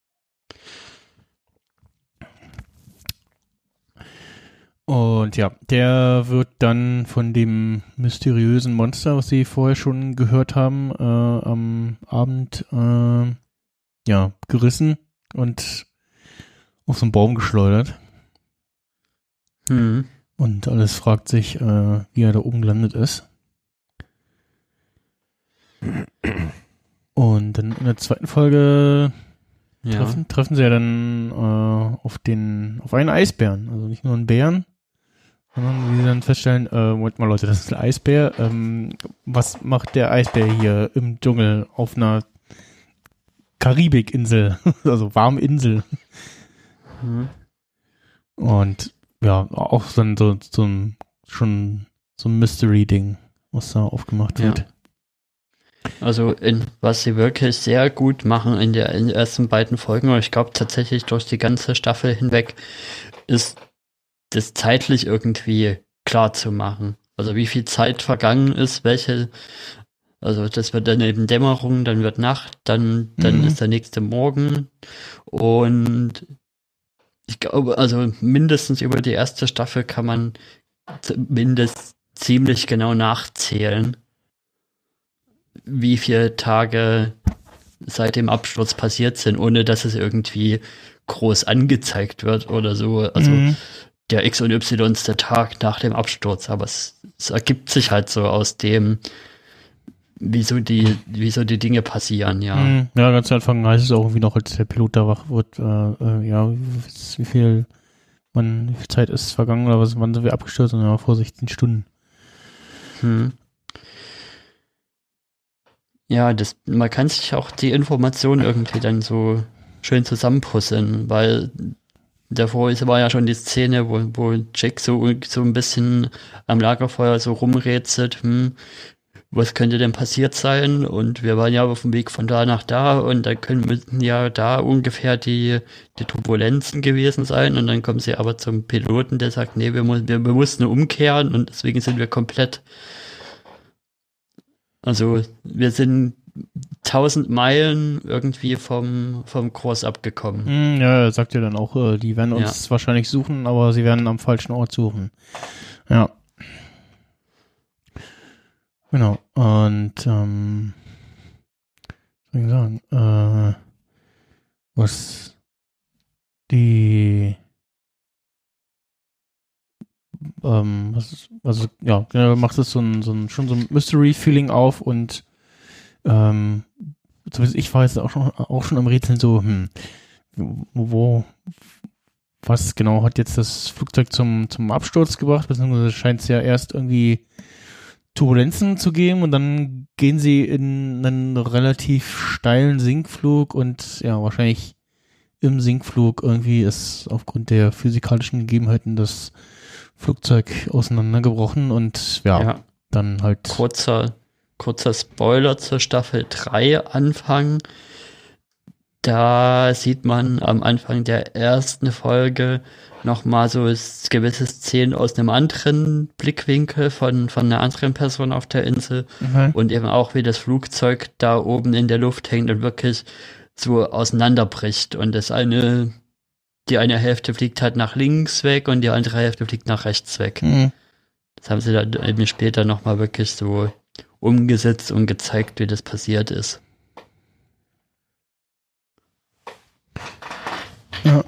Und ja, der wird dann von dem mysteriösen Monster, was sie vorher schon gehört haben, äh, am Abend äh, ja, gerissen und auf so einen Baum geschleudert. Mhm. Und alles fragt sich, äh, wie er da oben gelandet ist. Und dann in der zweiten Folge Ja. treffen, treffen sie ja dann äh, auf den, auf einen Eisbären. Also nicht nur einen Bären, sondern wie sie dann feststellen, äh, Moment mal Leute, das ist ein Eisbär. Ähm, was macht der Eisbär hier im Dschungel auf einer Karibikinsel? Also warme Insel. Mhm. Und ja, auch so ein, so, so ein, schon so ein Mystery-Ding, was da aufgemacht wird. Ja. Also in, was sie wirklich sehr gut machen in, der, in den ersten beiden Folgen, und ich glaube tatsächlich durch die ganze Staffel hinweg, ist das zeitlich irgendwie klar zu machen. Also wie viel Zeit vergangen ist, welche, also das wird dann eben Dämmerung, dann wird Nacht, dann, dann Mhm. ist der nächste Morgen, und ich glaube, also mindestens über die erste Staffel kann man zumindest ziemlich genau nachzählen, wie viele Tage seit dem Absturz passiert sind, ohne dass es irgendwie groß angezeigt wird oder so. Also Mhm. der X und Y ist der Tag nach dem Absturz, aber es, es ergibt sich halt so aus dem, wieso die, wieso die Dinge passieren, ja. Mhm. Ja, ganz am Anfang heißt es auch irgendwie noch, als der Pilot da wach wird, äh, äh, ja, wie, wie viel wann, wie viel Zeit ist vergangen oder was, wann sind wir abgestürzt? Und ja, vor sechzehn Stunden. Hm. Ja, das, man kann sich auch die Informationen irgendwie dann so schön zusammenpuzzeln, weil davor ist, war ja schon die Szene, wo, wo Jack so, so ein bisschen am Lagerfeuer so rumrätselt, hm, was könnte denn passiert sein? Und wir waren ja auf dem Weg von da nach da, und da können müssen ja da ungefähr die, die Turbulenzen gewesen sein, und dann kommen sie aber zum Piloten, der sagt, nee, wir, mu wir, wir mussten umkehren, und deswegen sind wir komplett, also wir sind tausend Meilen irgendwie vom, vom Kurs abgekommen. Mhm, ja, er sagt ja dann auch, äh, die werden uns wahrscheinlich suchen, aber sie werden am falschen Ort suchen. Ja. Genau. Und ähm, was soll ich sagen? Äh, was die ähm, was, also ja, generell macht es so ein, so ein schon so ein Mystery-Feeling auf, und ähm, zumindest ich war jetzt auch schon auch schon am Rätseln so, hm, wo, was genau hat jetzt das Flugzeug zum, zum Absturz gebracht, beziehungsweise scheint es ja erst irgendwie Turbulenzen zu geben, und dann gehen sie in einen relativ steilen Sinkflug, und ja, wahrscheinlich im Sinkflug irgendwie ist aufgrund der physikalischen Gegebenheiten das Flugzeug auseinandergebrochen, und ja, Ja. dann halt Kurzer, kurzer Spoiler zur Staffel drei Anfang. Da sieht man am Anfang der ersten Folge nochmal so s- gewisse Szenen aus einem anderen Blickwinkel von, von einer anderen Person auf der Insel, okay. und eben auch, wie das Flugzeug da oben in der Luft hängt und wirklich so auseinanderbricht, und das eine, die eine Hälfte fliegt halt nach links weg und die andere Hälfte fliegt nach rechts weg. Mhm. Das haben sie dann eben später nochmal wirklich so umgesetzt und gezeigt, wie das passiert ist. Ja.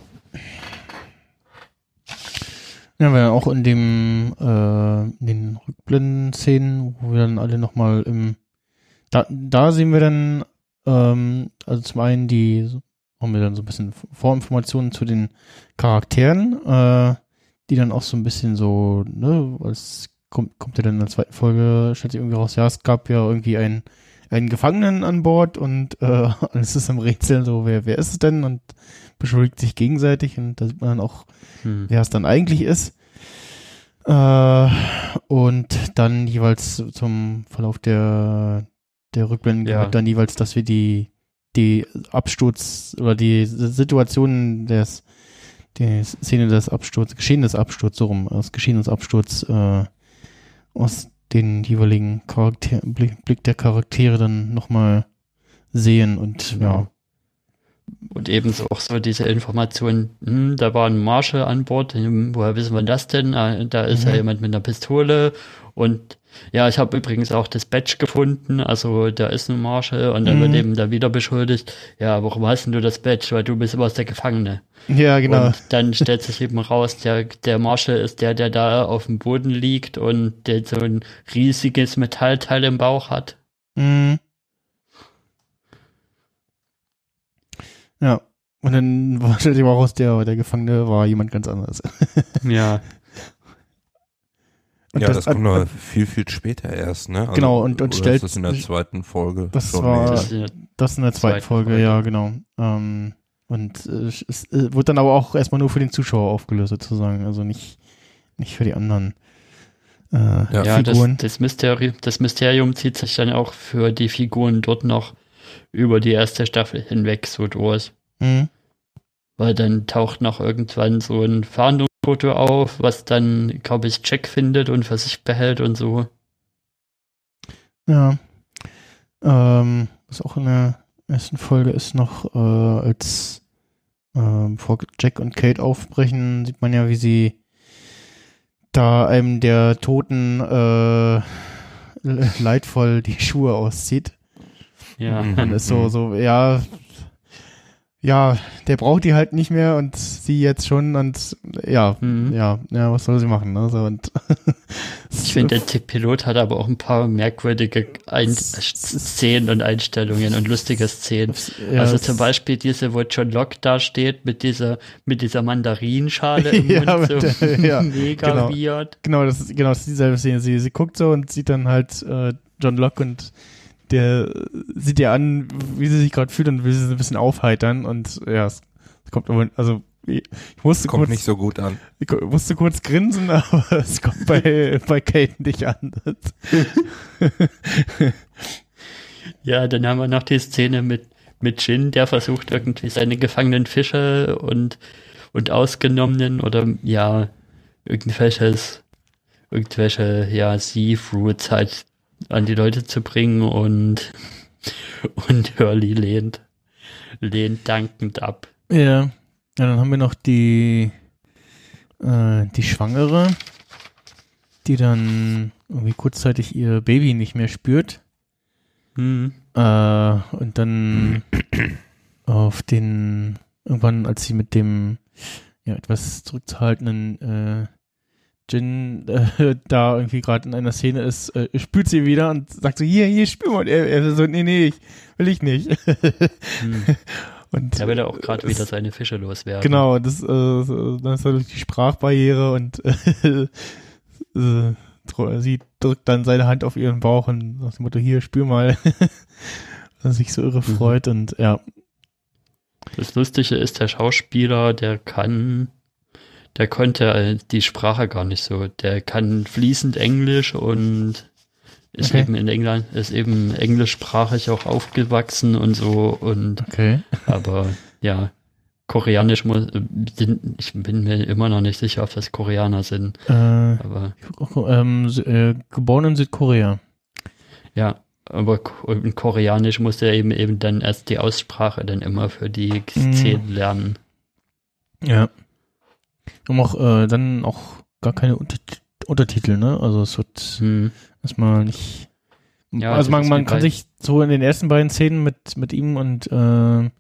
Ja, wir auch in dem, äh, in den Rückblenden-Szenen, wo wir dann alle nochmal im, da, da sehen wir dann, ähm, also zum einen die, haben wir dann so ein bisschen Vorinformationen zu den Charakteren, äh, die dann auch so ein bisschen so, ne, es kommt, kommt ja dann in der zweiten Folge, stellt sich irgendwie raus, ja, es gab ja irgendwie einen, einen Gefangenen an Bord, und äh, alles ist im Rätsel so, wer, wer ist es denn? Und beschuldigt sich gegenseitig, und da sieht man dann auch, Hm. wer es dann eigentlich ist. Äh, und dann jeweils zum Verlauf der, der Rückblenden Ja. gehört dann jeweils, dass wir die, die Absturz oder die Situation des, die Szene des Absturzes, Geschehen des Absturzes, so rum, aus Geschehen des Absturzes, äh, aus den jeweiligen Charakter, Blick, Blick der Charaktere dann nochmal sehen, und ja. Und ebenso auch so diese Information, hm, da war ein Marshal an Bord, hm, woher wissen wir das denn? Ah, da ist Mhm. ja jemand mit einer Pistole, und ja, ich habe übrigens auch das Badge gefunden, also da ist ein Marshal, und dann Mhm. wird eben da wieder beschuldigt, ja, warum hast denn du das Badge? Weil du bist immer der Gefangene. Ja, genau. Und dann stellt sich eben raus, der, der Marshal ist der, der da auf dem Boden liegt und der so ein riesiges Metallteil im Bauch hat. Mhm. Ja. Und dann war stellt sich auch raus, der, der Gefangene war jemand ganz anderes. Ja. Und ja, das, das kommt und, noch und, viel, viel später erst, ne? Also, genau, und, und oder stellt. ist das in der zweiten Folge. Das schon war, mehr? Das, das in der zweiten Folge, Folge, ja, genau. Ähm, und äh, es äh, wird dann aber auch erstmal nur für den Zuschauer aufgelöst, sozusagen. Also nicht, nicht für die anderen äh, ja, ja Figuren. das, das, Mysteri- das Mysterium zieht sich dann auch für die Figuren dort noch über die erste Staffel hinweg so durch. Mhm. Weil dann taucht noch irgendwann so ein Fahndungsfoto auf, was dann, glaube ich, Jack findet und für sich behält und so. Ja. Ähm, was auch in der ersten Folge ist noch, äh, als äh, bevor Jack und Kate aufbrechen, sieht man ja, wie sie da einem der Toten äh, leidvoll die Schuhe auszieht. Ja. Mhm. Und ist so, so, ja, ja, der braucht die halt nicht mehr und sie jetzt schon und ja, Mhm. ja, ja, was soll sie machen, ne? So, und Ich finde, der Pilot hat aber auch ein paar merkwürdige Ein- Szenen und Einstellungen und lustige Szenen. ja, also es- zum Beispiel diese, wo John Locke da steht mit dieser, mit dieser Mandarinschale im Ja, Mund, so mit der- ja, mega genau. weird. Genau, das ist genau das ist dieselbe Szene. Sie, sie guckt so und sieht dann halt äh, John Locke und der sieht ihr an, wie sie sich gerade fühlt und will sie ein bisschen aufheitern und ja, es, es kommt aber, also ich musste Kommt kurz, nicht so gut an. ich musste kurz grinsen, aber es kommt bei, bei Kate nicht an. Ja, dann haben wir noch die Szene mit, mit Jin, der versucht irgendwie seine gefangenen Fische und, und Ausgenommenen oder ja, irgendwelches, irgendwelche, ja, Seafruits halt an die Leute zu bringen und, und Hurley lehnt, lehnt dankend ab. Ja. Ja, dann haben wir noch die äh, die Schwangere, die dann irgendwie kurzzeitig ihr Baby nicht mehr spürt. Hm. Äh, und dann auf den, irgendwann, als sie mit dem ja, etwas zurückzuhaltenden äh, Jin äh, da irgendwie gerade in einer Szene ist, äh, spült sie wieder und sagt so, hier, hier, spül mal. Und er, er so, nee, nee, ich, will ich nicht. Hm. Und Da will er auch gerade es- wieder seine Fische loswerden. Genau, das, äh, so- dann ist natürlich die Sprachbarriere und äh, äh, dr- sie drückt dann seine Hand auf ihren Bauch und nach dem Motto, hier, spür mal. Dass er sich so irre freut und ja. Das Lustige ist, der Schauspieler, der kann, der konnte äh, die Sprache gar nicht so. Der kann fließend Englisch und ist Okay. eben in England, ist eben englischsprachig auch aufgewachsen und so und Okay. aber ja, Koreanisch muss, sind, ich bin mir immer noch nicht sicher, ob das Koreaner sind, Äh, aber ähm, Sü- äh, geboren in Südkorea. ja, aber Ko- in Koreanisch muss er eben eben dann erst die Aussprache dann immer für die Mhm. Szenen lernen. Ja. Und auch äh, dann auch gar keine Unter Untertitel, ne? Also es wird Hm. erstmal nicht. Ja, also das man, ist man wie kann bei- sich so in den ersten beiden Szenen mit, mit ihm und äh,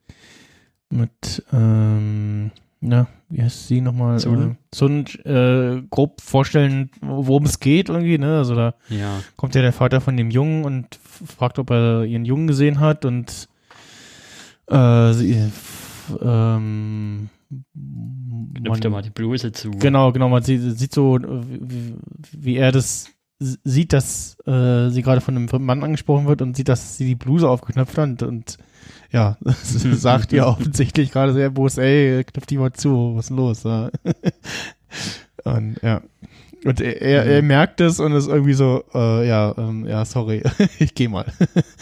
mit ähm, ja, wie heißt sie nochmal? Sun. Äh, Sun äh, grob vorstellen, worum es geht irgendwie, ne? Also da Ja. kommt ja der Vater von dem Jungen und f- fragt, ob er ihren Jungen gesehen hat und äh, sie f- ähm, Knüpft er mal die Bluse zu. genau, genau, man sieht, sieht so, äh, wie, wie er das s- sieht, dass äh, sie gerade von einem fremden Mann angesprochen wird und sieht, dass sie die Bluse aufgeknöpft hat und ja, sagt ihr offensichtlich gerade sehr bos, ey, knöpf die mal zu, was ist denn los? Ja. Und ja. Und er, er, er merkt es und ist irgendwie so, äh, ja, ähm, ja, sorry, ich geh mal.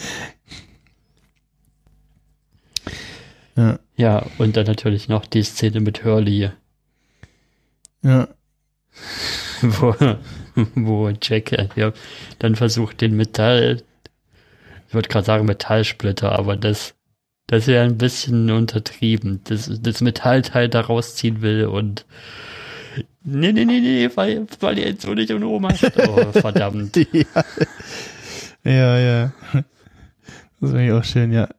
ja, Ja, und dann natürlich noch die Szene mit Hurley, ja, wo, wo Jack äh, ja, dann versucht, den Metall, ich wollte gerade sagen Metallsplitter, aber das, das wäre ein bisschen untertrieben, das, das Metallteil da rausziehen will und nee, nee, nee, nee, weil, weil ihr jetzt so nicht und Oma oh, verdammt. ja, ja, ja. Das wäre ja auch schön, ja.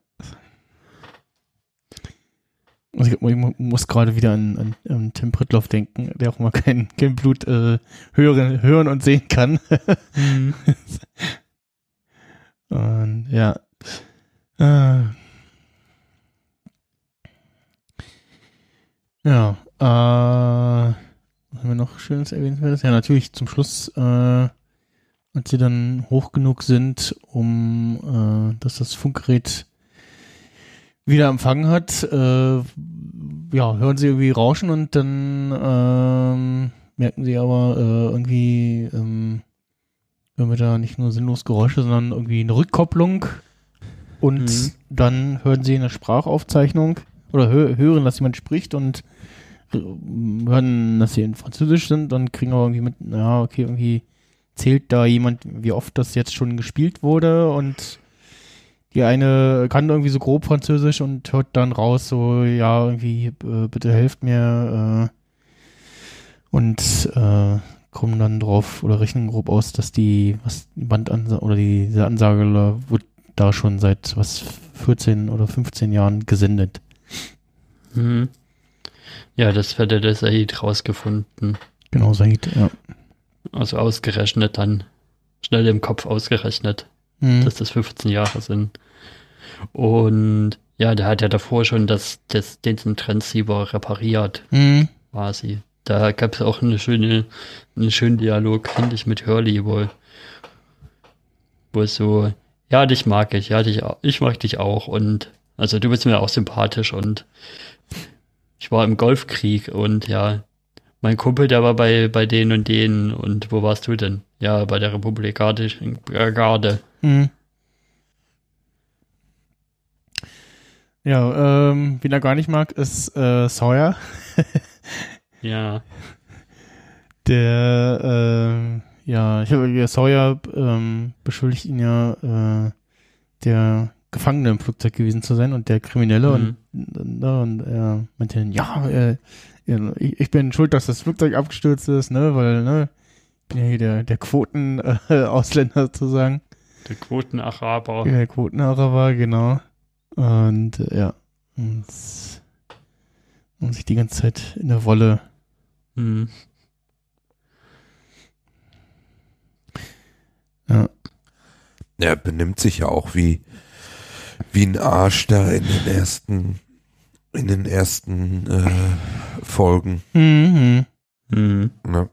Also ich, ich mu- muss gerade wieder an, an, an Tim Pritloff denken, der auch mal kein, kein Blut äh, hören, hören und sehen kann. Mhm. Und ja. Äh. Ja, äh, was haben wir noch Schönes erwähnt? Ja, natürlich zum Schluss, äh, als sie dann hoch genug sind, um, äh, dass das Funkgerät wieder empfangen hat, äh, ja, hören sie irgendwie Rauschen und dann ähm, merken sie aber äh, irgendwie, ähm, hören wir da nicht nur sinnlos Geräusche, sondern irgendwie eine Rückkopplung und mhm. dann hören sie eine Sprachaufzeichnung oder hö- hören, dass jemand spricht und hören, dass sie in Französisch sind und kriegen aber irgendwie mit, ja, okay, irgendwie zählt da jemand, wie oft das jetzt schon gespielt wurde und die eine kann irgendwie so grob Französisch und hört dann raus, so, ja, irgendwie, äh, bitte helft mir, äh, und äh, kommen dann drauf oder rechnen grob aus, dass die, was die Bandansage oder die, diese Ansage wird da schon seit was vierzehn oder fünfzehn Jahren gesendet. Mhm. Ja, das hätte der Said rausgefunden. Genau, Said, ja. Also ausgerechnet dann, schnell im Kopf ausgerechnet, mhm. dass das fünfzehn Jahre sind. Und ja, der hat ja davor schon das, das, den Transceiver repariert, mhm. quasi. Da gab es auch eine schöne, einen schönen Dialog, finde ich, mit Hurley, wo, wo es so, ja, dich mag ich, ja, dich, ich mag dich auch und also du bist mir auch sympathisch und ich war im Golfkrieg und ja, mein Kumpel, der war bei, bei denen und denen und wo warst du denn? Ja, bei der Republikanischen Garde. Mhm. Ja, ähm, wen er gar nicht mag, ist äh, Sawyer. Ja. Der, äh, ja, ich habe Sawyer ähm, beschuldigt ihn ja, äh, der Gefangene im Flugzeug gewesen zu sein und der Kriminelle mhm. und, und, und er meinte dann, ja, äh, ich bin schuld, dass das Flugzeug abgestürzt ist, ne, weil, ne, ich bin ja hier der, der Quoten-Ausländer sozusagen. Der Quoten-Araber. Der Quoten-Araber, genau. Und, äh, ja, und, und sich die ganze Zeit in der Wolle. Mhm. Ja. Er benimmt sich ja auch wie, wie ein Arsch da in den ersten, in den ersten äh, Folgen. Mhm. Mhm. Ja.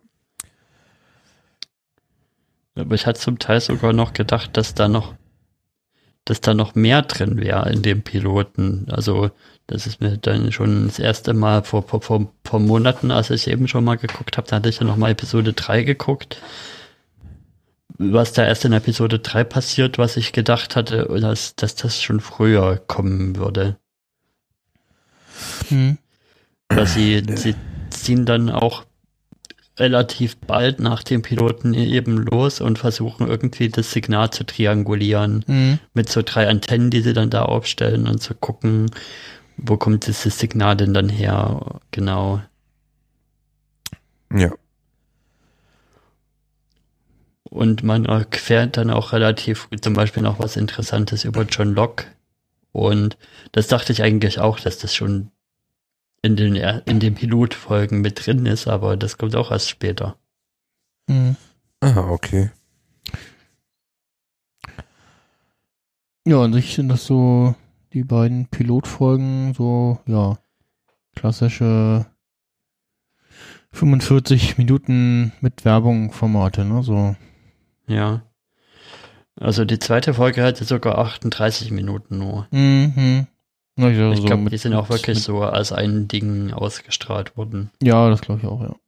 Aber ich hatte zum Teil sogar noch gedacht, dass da noch, dass da noch mehr drin wäre in dem Piloten. Also das ist mir dann schon das erste Mal vor, vor, vor, vor Monaten, als ich eben schon mal geguckt habe, da hatte ich ja noch mal Episode drei geguckt. Was da erst in Episode drei passiert, was ich gedacht hatte, dass, dass das schon früher kommen würde. Hm. Weil sie, sie ziehen dann auch relativ bald nach dem Piloten eben los und versuchen irgendwie das Signal zu triangulieren. Hm. Mit so drei Antennen, die sie dann da aufstellen und zu gucken, wo kommt dieses Signal denn dann her? Genau. Ja. Und man erfährt dann auch relativ zum Beispiel noch was Interessantes über John Locke. Und das dachte ich eigentlich auch, dass das schon in den, in den Pilotfolgen mit drin ist, aber das kommt auch erst später. Mhm. Ah, okay. Ja, an sich sind das so die beiden Pilotfolgen, so, ja, klassische fünfundvierzig Minuten mit Werbung Formate, ne, so. Ja. Also die zweite Folge hatte sogar achtunddreißig Minuten nur. Mhm. Na, ja, ich so glaube, mit, die sind auch wirklich mit, so als ein Ding ausgestrahlt worden. Ja, das glaube ich auch, ja.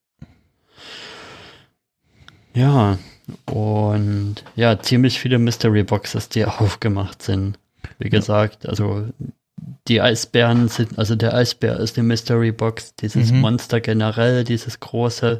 Ja, und ja, ziemlich viele Mystery Boxes, die aufgemacht sind. Wie gesagt, also die Eisbären sind, also der Eisbär ist eine Mystery Box, dieses mhm. Monster generell, dieses große,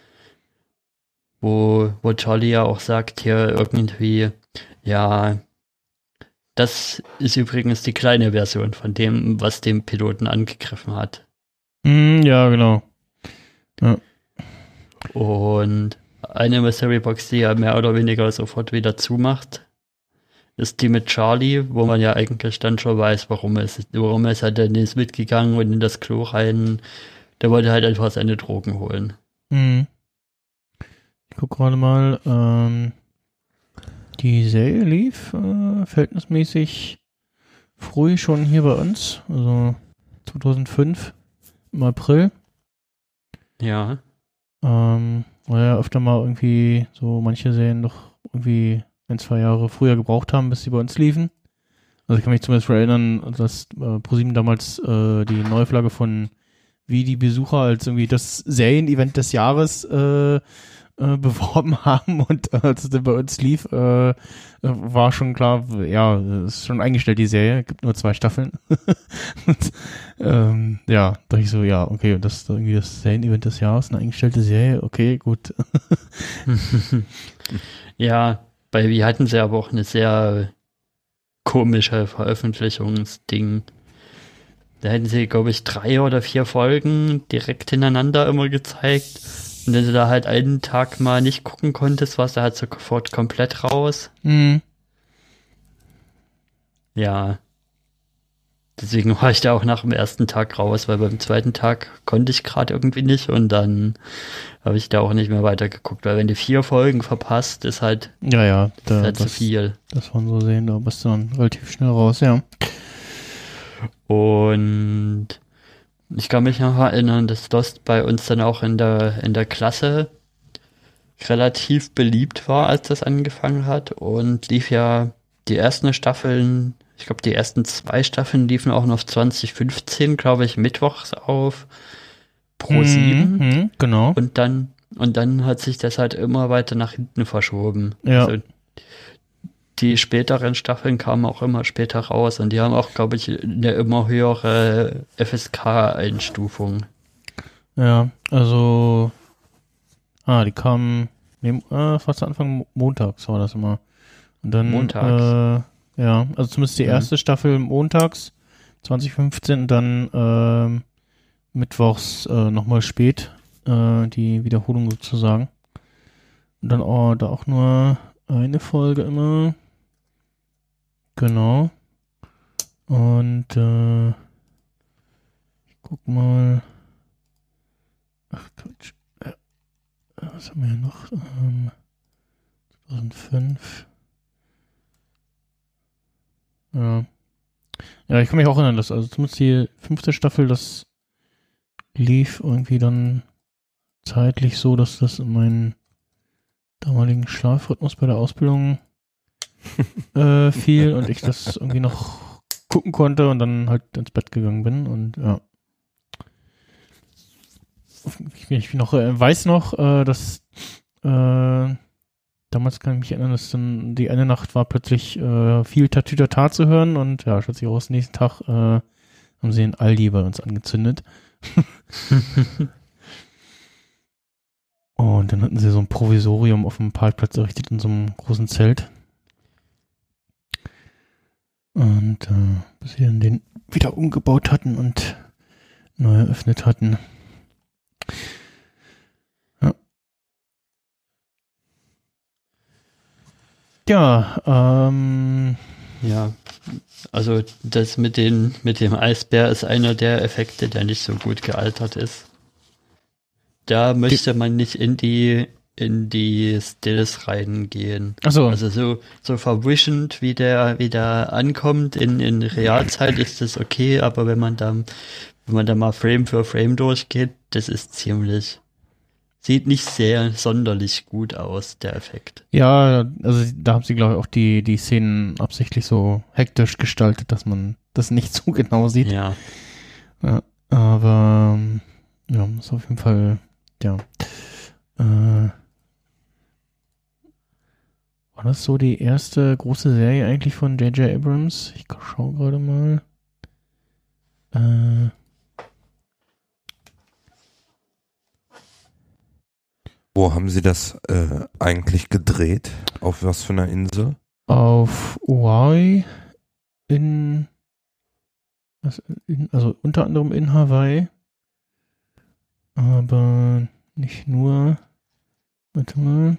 wo, wo Charlie ja auch sagt, hier irgendwie, ja, das ist übrigens die kleine Version von dem, was den Piloten angegriffen hat. Mm, ja, genau. Ja. Und eine Mystery Box, die ja mehr oder weniger sofort wieder zumacht, ist die mit Charlie, wo man ja eigentlich dann schon weiß, warum es warum ist er denn ist mitgegangen und in das Klo rein. Der wollte halt einfach seine Drogen holen. Mhm. Ich guck gerade mal, ähm, die Serie lief äh, verhältnismäßig früh schon hier bei uns, also zweitausendfünf im April. Ja. Ähm, weil ja öfter mal irgendwie so manche Serien doch irgendwie ein, zwei Jahre früher gebraucht haben, bis sie bei uns liefen. Also ich kann mich zumindest erinnern, dass äh, ProSieben damals äh, die Neuauflage von Wie die Besucher als irgendwie das Serienevent des Jahres äh, äh, beworben haben und äh, als es dann bei uns lief, äh, war schon klar, ja, es ist schon eingestellt, die Serie, gibt nur zwei Staffeln. und, ähm, ja, dachte ich so, ja, okay, das ist irgendwie das Serienevent des Jahres, eine eingestellte Serie, okay, gut. Ja, bei Wie hatten sie aber auch eine sehr komische Veröffentlichungsding. Da hätten sie, glaube ich, drei oder vier Folgen direkt hintereinander immer gezeigt. Und wenn du da halt einen Tag mal nicht gucken konntest, warst du halt sofort komplett raus. Mhm. Ja. Deswegen war ich da auch nach dem ersten Tag raus, weil beim zweiten Tag konnte ich gerade irgendwie nicht und dann habe ich da auch nicht mehr weitergeguckt, weil wenn du vier Folgen verpasst, ist halt, Ja, ja, da, ist halt das, zu viel. das waren so sehen, da bist du dann relativ schnell raus, ja. Und ich kann mich noch erinnern, dass Lost bei uns dann auch in der, in der Klasse relativ beliebt war, als das angefangen hat und lief ja die ersten Staffeln, ich glaube die ersten zwei Staffeln liefen auch noch zwanzig fünfzehn, glaube ich, mittwochs auf ProSieben. Mhm, mhm, genau. Und dann, und dann hat sich das halt immer weiter nach hinten verschoben. Ja. Also die späteren Staffeln kamen auch immer später raus und die haben auch, glaube ich, eine immer höhere F S K-Einstufung. Ja, also, ah, die kamen, nee, äh, fast Anfang montags war das immer. Und dann, Montags? Äh, ja, also zumindest die Mhm. erste Staffel montags, zwanzig fünfzehn, und dann ähm, mittwochs äh, nochmal spät, äh, die Wiederholung sozusagen. Und dann auch, da auch nur eine Folge immer. Genau. Und äh, ich guck mal. Ach Quatsch. Äh, was haben wir hier noch? Ähm, zweitausendfünf. Ja. Ja, ich kann mich auch erinnern, dass also zumindest die fünfte Staffel, das lief irgendwie dann zeitlich so, dass das in meinen damaligen Schlafrhythmus bei der Ausbildung äh, fiel und ich das irgendwie noch gucken konnte und dann halt ins Bett gegangen bin und ja. Ich, ich noch, äh, weiß noch, äh, dass äh, damals kann ich mich erinnern, dass dann die eine Nacht war plötzlich äh, viel Tatütata zu hören und ja, statt sich raus, nächsten Tag äh, haben sie den Aldi bei uns angezündet. Und dann hatten sie so ein Provisorium auf dem Parkplatz errichtet in so einem großen Zelt. Und äh, bis sie dann den wieder umgebaut hatten und neu eröffnet hatten. Ja. Ja, ähm. Ja, also das mit den mit dem Eisbär ist einer der Effekte, der nicht so gut gealtert ist. Da möchte man nicht in die in die Stills reingehen. Ach so. Also so so verwischend, wie der wie der ankommt in in Realzeit ist das okay, aber wenn man da wenn man da mal Frame für Frame durchgeht, das ist ziemlich sieht nicht sehr sonderlich gut aus, der Effekt. Ja, also da haben sie, glaube ich, auch die, die Szenen absichtlich so hektisch gestaltet, dass man das nicht so genau sieht. Ja. Ja, aber ja, ist auf jeden Fall, ja. Äh, war das so die erste große Serie eigentlich von J J Abrams? Ich schaue gerade mal. Äh, Wo haben Sie das äh, eigentlich gedreht? Auf was für einer Insel? auf Hawaii in, was, in, also unter anderem in Hawaii, aber nicht nur. Warte mal.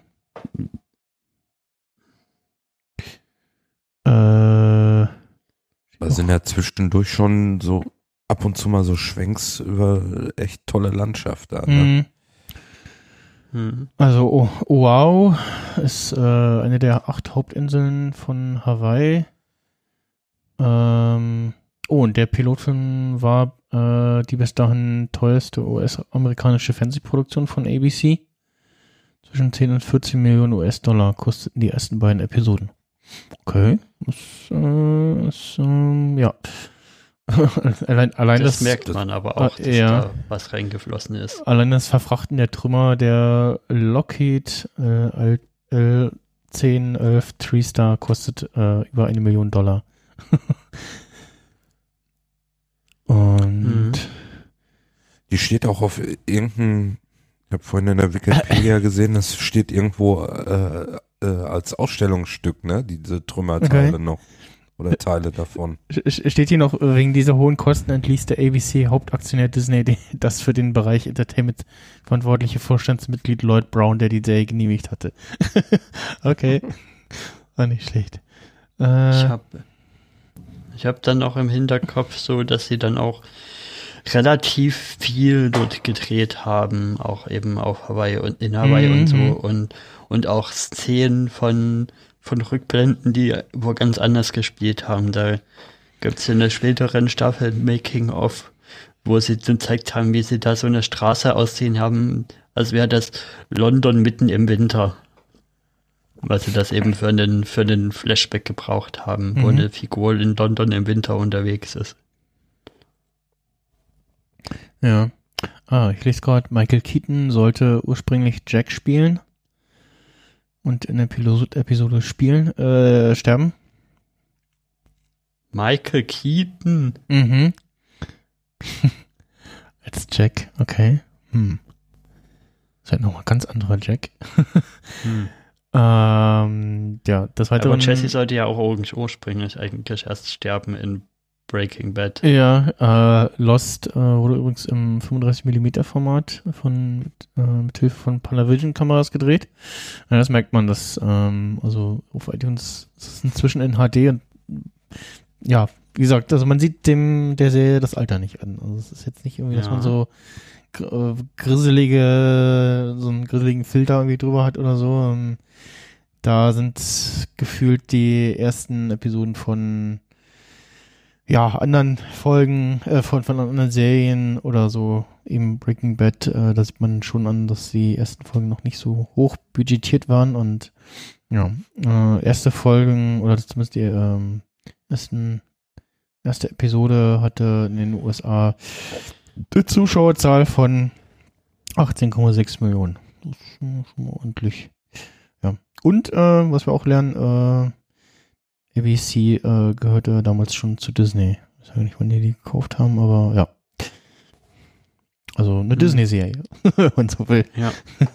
Äh, Da sind ja zwischendurch schon so ab und zu mal so Schwenks über echt tolle Landschaft da. Ne? mh. Mhm. Also o Oahu ist äh, eine der acht Hauptinseln von Hawaii. Ähm, oh, Oh, und der Pilotfilm war äh, die bis dahin teuerste U S-amerikanische Fernsehproduktion von A B C. Zwischen zehn und vierzehn Millionen U S-Dollar kosteten die ersten beiden Episoden. Okay. Das, äh, das, ähm, ja. allein, allein das, das merkt man aber auch, äh, dass ja. da was reingeflossen ist. Allein das Verfrachten der Trümmer der Lockheed äh, L zehn elf Three-Star kostet äh, über eine Million Dollar. Und Mhm. Die steht auch auf irgendeinem, ich habe vorhin in der Wikipedia gesehen, das steht irgendwo äh, äh, als Ausstellungsstück, ne? Diese Trümmerteile Okay. noch. Oder Teile davon. Steht hier noch, wegen dieser hohen Kosten entließ der A B C Hauptaktionär Disney das für den Bereich Entertainment verantwortliche Vorstandsmitglied Lloyd Brown, der die Serie genehmigt hatte. Okay. War nicht schlecht. Äh, Ich habe ich hab dann auch im Hinterkopf so, dass sie dann auch relativ viel dort gedreht haben, auch eben auf Hawaii und in Hawaii Mhm. und so und, und auch Szenen von, von Rückblenden, die wo ganz anders gespielt haben. Da gibt's in der späteren Staffel Making of, wo sie gezeigt haben, wie sie da so eine Straße aussehen haben, als wäre das London mitten im Winter. Weil sie das eben für einen, für einen Flashback gebraucht haben, wo Mhm. eine Figur in London im Winter unterwegs ist. ja. Ah, ich lese gerade, Michael Keaton sollte ursprünglich Jack spielen und in der Pilot-Episode spielen, äh, sterben. Michael Keaton. Mhm. Als Jack, okay. Hm. Ist halt nochmal ganz anderer Jack. Hm. ähm, ja, das weitere. Aber Jesse sollte ja auch ur- ursprünglich eigentlich erst sterben in Breaking Bad. Ja, äh, Lost äh, wurde übrigens im fünfunddreißig Millimeter Format von äh, mit Hilfe von Panavision-Kameras gedreht. Ja, das merkt man, dass ähm, also auf iTunes ist es inzwischen in H D und ja, wie gesagt, also man sieht dem der Serie das Alter nicht an. Also es ist jetzt nicht irgendwie, dass Ja. man so gr- äh, grisselige, so einen grisseligen Filter irgendwie drüber hat oder so. Ähm, da sind gefühlt die ersten Episoden von ja, anderen Folgen, äh, von, von anderen Serien oder so, eben Breaking Bad, äh, da sieht man schon an, dass die ersten Folgen noch nicht so hoch budgetiert waren und ja, äh, erste Folgen oder zumindest die ähm, ersten, erste Episode hatte in den U S A eine Zuschauerzahl von achtzehn Komma sechs Millionen. Das ist schon, schon mal ordentlich. Ja. Und, äh, was wir auch lernen, äh, A B C äh, gehörte damals schon zu Disney. Ich weiß nicht, wann die die gekauft haben, aber ja. Also eine Hm. Disney-Serie, wenn man so will. Ja.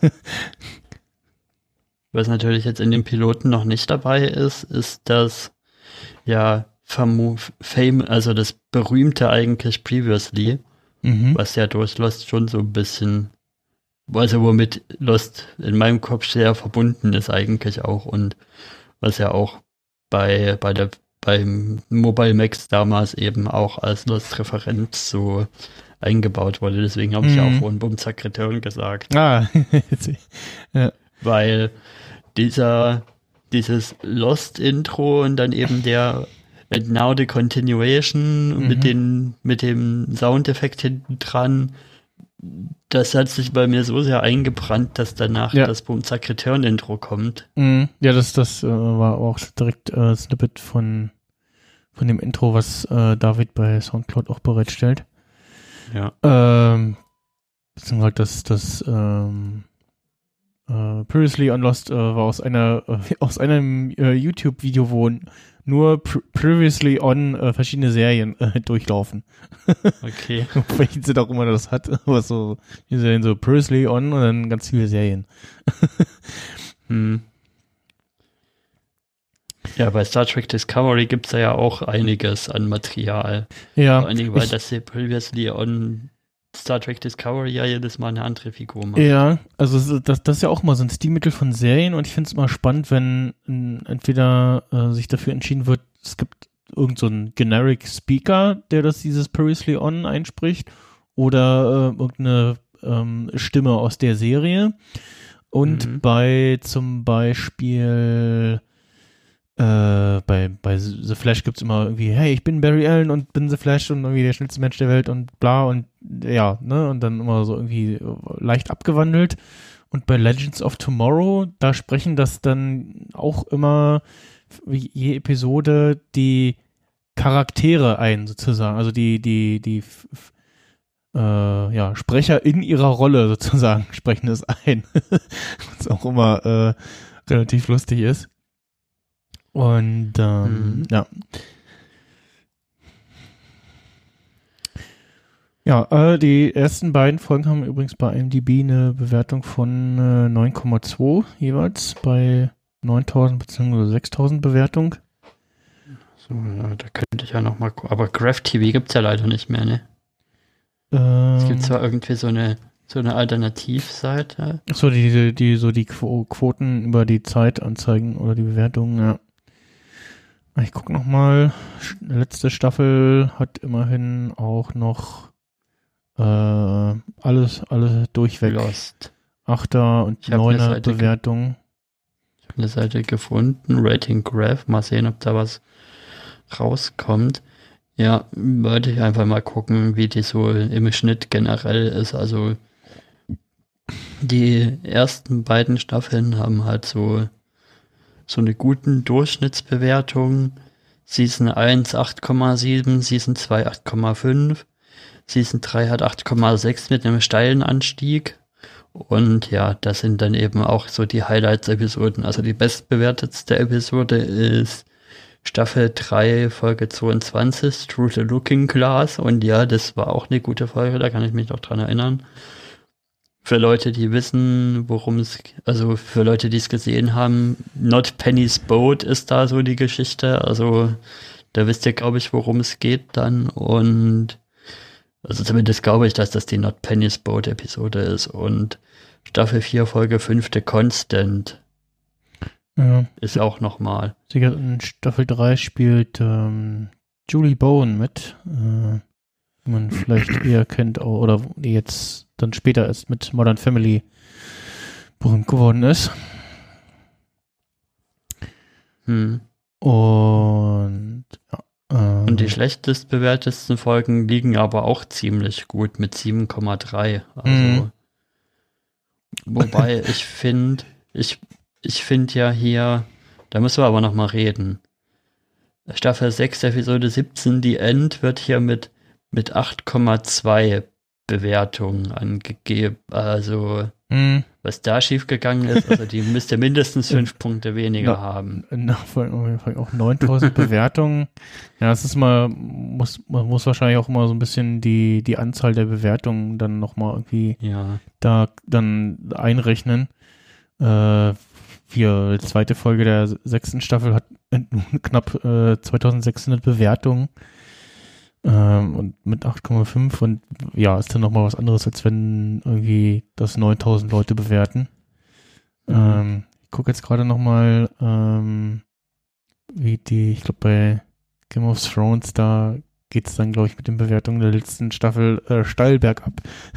Was natürlich jetzt in dem Piloten noch nicht dabei ist, ist das ja Famo- Fame, also das berühmte eigentlich Previously, Mhm. was ja durch Lost schon so ein bisschen, also womit Lost in meinem Kopf sehr verbunden ist eigentlich auch und was ja auch bei, bei der, beim Mobile Max damals eben auch als Lost-Referenz so eingebaut wurde. Deswegen habe ich ja Mhm. auch vorhin Bumzack Return gesagt. Ah, ja. Weil dieser, dieses Lost-Intro und dann eben der And Now the Continuation Mhm. mit den, mit dem Soundeffekt hinten dran, das hat sich bei mir so sehr eingebrannt, dass danach Ja. das Bumzack Return Intro kommt. Mhm. Ja, das, das äh, war auch direkt äh, Snippet von, von dem Intro, was äh, David bei Soundcloud auch bereitstellt. Ja. Ähm, beziehungsweise das, das ähm, äh, Previously on Lost äh, war aus einer äh, aus einem äh, YouTube-Video, wo nur pr Previously on äh, verschiedene Serien äh, durchlaufen. Okay. Welchen sie auch immer das hat, aber so, die Serien so Previously on und dann ganz viele Serien. Hm. Ja, bei Star Trek Discovery gibt es ja auch einiges an Material. Ja, Vor allen Dingen, weil ich- das hier Previously on Star Trek Discovery ja jedes Mal eine andere Figur macht. Ja, also so- das, das ist ja auch mal so ein Stilmittel von Serien und ich finde es immer spannend, wenn m, entweder äh, sich dafür entschieden wird, es gibt irgend so einen Generic Speaker, der das dieses Previously On einspricht oder äh, irgendeine ähm, Stimme aus der Serie. Und Mhm. bei zum Beispiel äh, bei, bei The Flash gibt's immer irgendwie, hey, ich bin Barry Allen und bin The Flash und irgendwie der schnellste Mensch der Welt und bla und ja, ne, und dann immer so irgendwie leicht abgewandelt. Und bei Legends of Tomorrow, da sprechen das dann auch immer je Episode die Charaktere ein, sozusagen. Also die, die, die f- f- äh, ja, Sprecher in ihrer Rolle sozusagen sprechen es ein. Was auch immer äh, relativ lustig ist. Und ähm, Mhm. ja. Ja, äh, die ersten beiden Folgen haben übrigens bei I M D B eine Bewertung von äh, neun Komma zwei jeweils bei neuntausend bzw. sechstausend Bewertung. So, ja, da könnte ich ja noch mal gucken. Aber Graph T V gibt's ja leider nicht mehr, ne? Ähm, Es gibt zwar irgendwie so eine so eine Alternativseite. so die, die, die so die Quo- Quoten über die Zeit anzeigen oder die Bewertungen, ja. Ich guck noch mal. Sch- Letzte Staffel hat immerhin auch noch äh, alles alles durchweg Lost. Achter und Ich hab eine Neuner Seite ge- Bewertung. Ich habe eine Seite gefunden, Rating Graph. Mal sehen, ob da was rauskommt. Ja, wollte ich einfach mal gucken, wie die so im Schnitt generell ist. Also die ersten beiden Staffeln haben halt so so eine guten Durchschnittsbewertung. Season eins acht Komma sieben, Season zwei acht Komma fünf, Season drei hat acht Komma sechs mit einem steilen Anstieg. Und ja, das sind dann eben auch so die Highlights-Episoden. Also die bestbewertetste Episode ist Staffel drei, Folge zweiundzwanzig, Through the Looking Glass. Und ja, das war auch eine gute Folge, da kann ich mich noch dran erinnern. Für Leute, die wissen, worum es, also für Leute, die es gesehen haben, Not Penny's Boat ist da so die Geschichte. Also da wisst ihr, glaube ich, worum es geht dann. Und also zumindest glaube ich, dass das die Not Penny's Boat Episode ist. Und Staffel vier, Folge fünf, The Constant Ja. ist auch nochmal. Sicher, in Staffel drei spielt ähm, Julie Bowen mit, äh, die man vielleicht eher kennt, au- oder die jetzt dann später erst mit Modern Family berühmt geworden ist. Hm. Und ja, ähm, Und die schlechtest bewertesten Folgen liegen aber auch ziemlich gut mit sieben Komma drei. Also, Mhm. wobei ich finde, ich, ich finde ja hier, da müssen wir aber noch mal reden. Staffel sechs, Episode siebzehn, die End, wird hier mit, mit acht Komma zwei Bewertungen angegeben. Also, mh, was da schiefgegangen ist, also die müsste mindestens fünf Punkte weniger Ja. haben. na, vor allem auch neuntausend Bewertungen. Ja, es ist mal, muss, man muss wahrscheinlich auch immer so ein bisschen die, die Anzahl der Bewertungen dann nochmal irgendwie Ja. da dann einrechnen. Äh, die zweite Folge der sechsten Staffel hat knapp äh, zweitausendsechshundert Bewertungen ähm, und mit acht Komma fünf und ja, ist dann nochmal was anderes, als wenn irgendwie das neuntausend Leute bewerten. Mhm. Ähm, ich gucke jetzt gerade nochmal, ähm, wie die, ich glaube bei Game of Thrones, da geht es dann, glaube ich, mit den Bewertungen der letzten Staffel äh, steil bergab.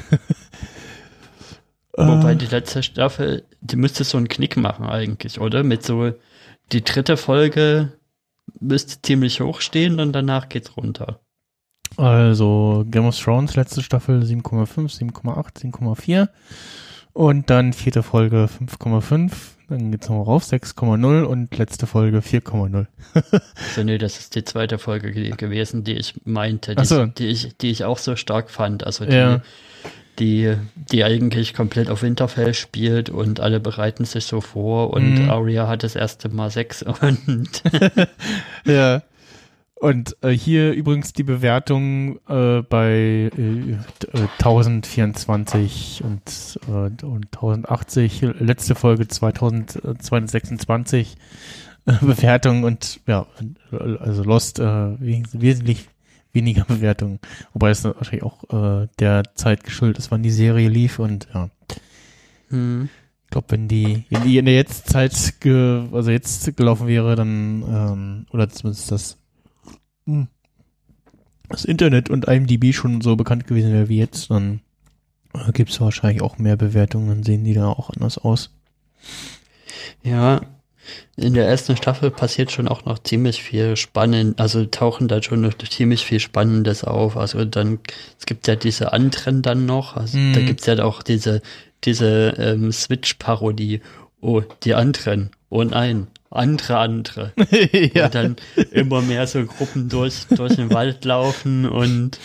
Wobei Äh, die letzte Staffel, die müsste so einen Knick machen eigentlich, oder? Mit so, die dritte Folge müsste ziemlich hoch stehen und danach geht's runter. Also Game of Thrones, letzte Staffel sieben Komma fünf, sieben Komma acht, sieben Komma vier und dann vierte Folge fünf Komma fünf, dann geht's nochmal rauf, sechs Komma null und letzte Folge vier Komma null. So, nee, das ist die zweite Folge ge- gewesen, die ich meinte, die, Ach so. die, ich, die ich auch so stark fand. Also die, Ja. die, die eigentlich komplett auf Winterfell spielt und alle bereiten sich so vor und Mhm. Arya hat das erste Mal Sex und Ja. Und äh, hier übrigens die Bewertung äh, bei äh, äh, tausendvierundzwanzig und, äh, und tausendachtzig, letzte Folge zweitausendzweihundertsechsundzwanzig äh, Bewertung und ja, also Lost äh, wes- wesentlich weniger Bewertungen. Wobei es wahrscheinlich auch äh, der Zeit geschuldet ist, wann die Serie lief und ja. hm. Ich glaube, wenn die, wenn die in der Jetztzeit, ge, also jetzt gelaufen wäre, dann, ähm, oder zumindest das, hm, das Internet und I M D B schon so bekannt gewesen wäre wie jetzt, dann äh, gibt es wahrscheinlich auch mehr Bewertungen, dann sehen die da auch anders aus. Ja, In der ersten Staffel passiert schon auch noch ziemlich viel spannend, also tauchen da schon noch ziemlich viel Spannendes auf. Also dann, es gibt ja diese anderen dann noch, also Mhm. da gibt's ja auch diese, diese ähm, Switch-Parodie. Oh, die anderen. Oh nein, andere, andere. Ja. Und dann immer mehr so Gruppen durch, durch den Wald laufen und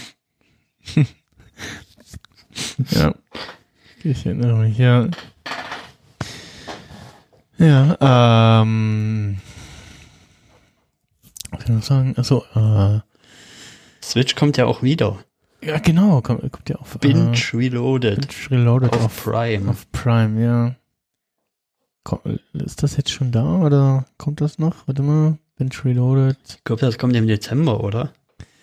Ja. Ich erinnere mich, ja. Ja, ähm. Was kann ich noch sagen? Achso, äh. Switch kommt ja auch wieder. Ja, genau, kommt, kommt ja auf. Binge äh, Reloaded Binge Reloaded auf, auf, Prime. auf Prime, ja. Komm, ist das jetzt schon da oder kommt das noch? Warte mal. Binge Reloaded. Ich glaube, das kommt im Dezember, oder?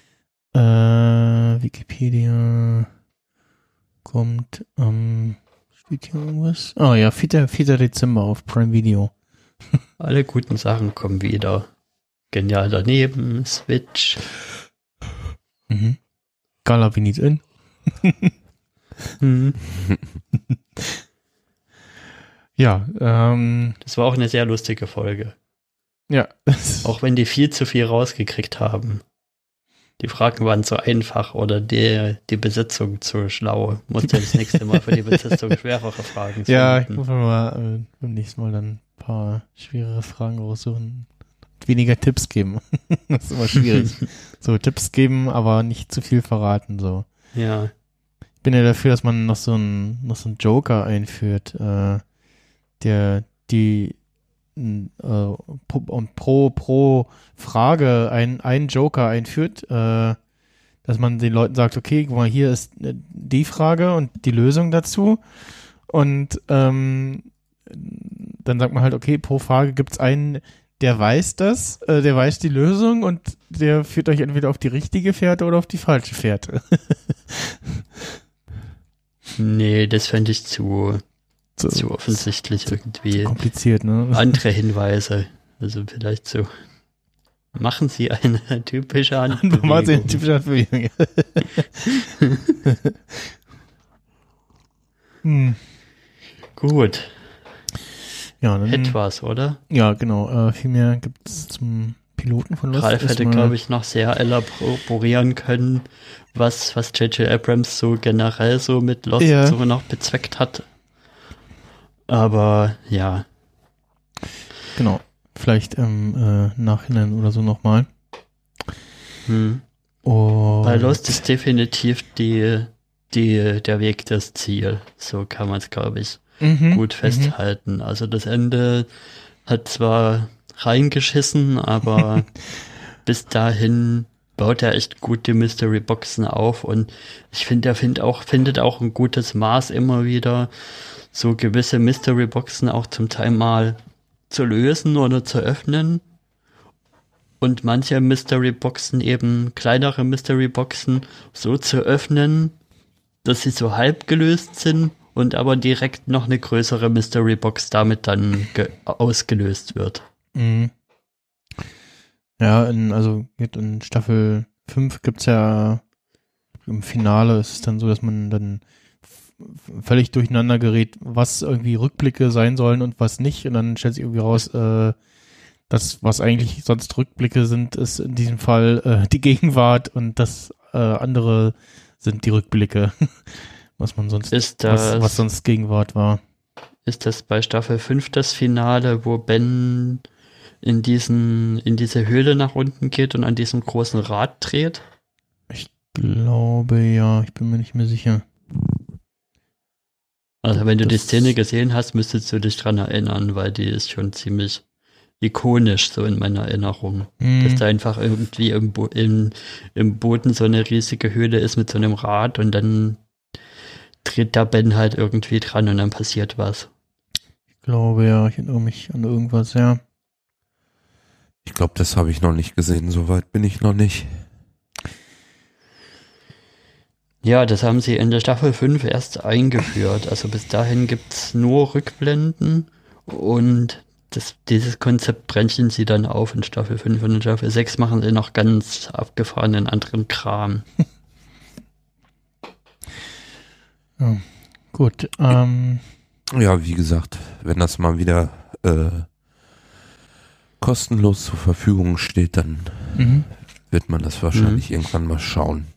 Äh, Wikipedia kommt am, steht hier irgendwas? Ah ja, vierter Dezember auf Prime Video. Alle guten Sachen kommen wieder. Genial daneben, Switch. Mhm. Gala we need in. Hm. Ja, ähm, Das war auch eine sehr lustige Folge. ja. Auch wenn die viel zu viel rausgekriegt haben. Die Fragen waren zu einfach oder die, die Besetzung zu schlau. Musste das nächste Mal für die Besetzung schwerere Fragen Ja, ich finden. muss mir mal äh, beim nächsten Mal dann ein paar schwerere Fragen raussuchen. Weniger Tipps geben. Das ist immer schwierig. So, Tipps geben, aber nicht zu viel verraten, so. Ja. Ich bin ja dafür, dass man noch so einen, noch so einen Joker einführt, äh, der die n- äh, pro, und pro, pro Frage ein, einen Joker einführt, äh, dass man den Leuten sagt, okay, guck mal, hier ist äh, die Frage und die Lösung dazu und ähm, dann sagt man halt, okay, pro Frage gibt's einen, der weiß das, äh, der weiß die Lösung und der führt euch entweder auf die richtige Fährte oder auf die falsche Fährte. Nee, das fände ich zu, So, zu offensichtlich irgendwie. kompliziert, ne? Andere Hinweise. Also vielleicht so. Machen Sie eine typische Machen Sie eine Handbewegung. typische Handbewegung. hm. Gut, Ja, dann, etwas, oder? ja, genau. Äh, viel mehr gibt's zum Piloten von Lost. Ralf hätte, Erstmal- glaube ich, noch sehr elaborieren können, was, was J J Abrams so generell so mit Lost Ja. so noch bezweckt hat. Aber ja, Genau. Vielleicht im äh, Nachhinein oder so nochmal. hm. Und bei Lost ist definitiv die, die, der Weg das Ziel. So kann man es, glaube ich, mhm, gut festhalten. Also das Ende hat zwar reingeschissen, aber bis dahin baut er echt gut die Mystery Boxen auf und ich finde, er find auch, findet auch ein gutes Maß immer wieder, so gewisse Mystery Boxen auch zum Teil mal zu lösen oder zu öffnen. Und manche Mystery Boxen, eben kleinere Mystery Boxen, so zu öffnen, dass sie so halb gelöst sind und aber direkt noch eine größere Mystery Box damit dann ge- ausgelöst wird. Mhm. Ja, in, also jetzt in Staffel fünf gibt's ja im Finale ist es dann so, dass man dann f- völlig durcheinander gerät, was irgendwie Rückblicke sein sollen und was nicht. Und dann stellt sich irgendwie raus, äh, das, was eigentlich sonst Rückblicke sind, ist in diesem Fall äh, die Gegenwart und das äh, andere sind die Rückblicke, was man sonst, Ist was, das, was sonst Gegenwart war. ist das bei Staffel fünf das Finale, wo Ben in diesen, in diese Höhle nach unten geht und an diesem großen Rad dreht? Ich glaube, ja, ich bin mir nicht mehr sicher. Also wenn du die Das- Szene gesehen hast, müsstest du dich dran erinnern, weil die ist schon ziemlich ikonisch so in meiner Erinnerung. Hm. Dass da einfach irgendwie im, Bo im, im Boden so eine riesige Höhle ist mit so einem Rad und dann dreht da Ben halt irgendwie dran und dann passiert was. Ich glaube, ja, ich erinnere mich an irgendwas, ja. Ich glaube, das habe ich noch nicht gesehen. Soweit bin ich noch nicht. Ja, das haben sie in der Staffel fünf erst eingeführt. Also bis dahin gibt's nur Rückblenden und das, dieses Konzept brechen sie dann auf in Staffel fünf und in Staffel sechs machen sie noch ganz abgefahrenen anderen Kram. Ja. Gut, ähm, Ja, wie gesagt, wenn das mal wieder äh, kostenlos zur Verfügung steht, dann Mhm. wird man das wahrscheinlich irgendwann mal schauen.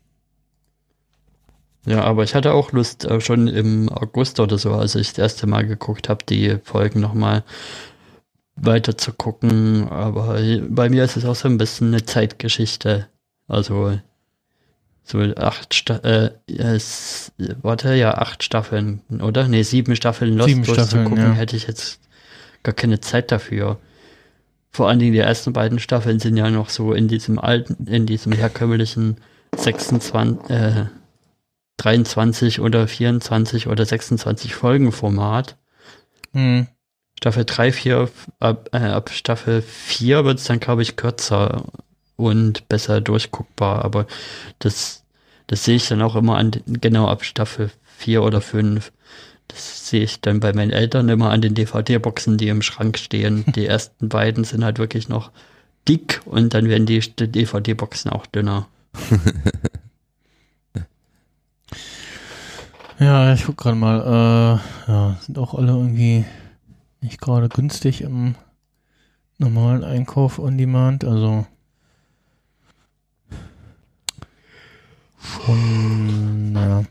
Ja, aber ich hatte auch Lust, äh, schon im August oder so, als ich das erste Mal geguckt habe, die Folgen nochmal weiter zu gucken. Aber bei mir ist es auch so ein bisschen eine Zeitgeschichte. Also so acht Sta äh, es, warte, ja, acht Staffeln, oder? Nee, sieben Staffeln Lost Sieben Staffeln, durchzugucken, ja. hätte ich jetzt gar keine Zeit dafür. Vor allen Dingen die ersten beiden Staffeln sind ja noch so in diesem alten, in diesem herkömmlichen sechsundzwanzig, äh, dreiundzwanzig oder vierundzwanzig oder sechsundzwanzig Folgen Format. Mhm. Staffel drei, vier, ab, äh, ab Staffel vier wird es dann, glaube ich, kürzer und besser durchguckbar, aber das, das sehe ich dann auch immer an, genau ab Staffel vier oder fünf. Das sehe ich dann bei meinen Eltern immer an den D V D-Boxen, die im Schrank stehen. Die ersten beiden sind halt wirklich noch dick und dann werden die D V D-Boxen auch dünner. Ja, ich guck gerade mal. Äh, ja, sind auch alle irgendwie nicht gerade günstig im normalen Einkauf on Demand. Also schon, naja.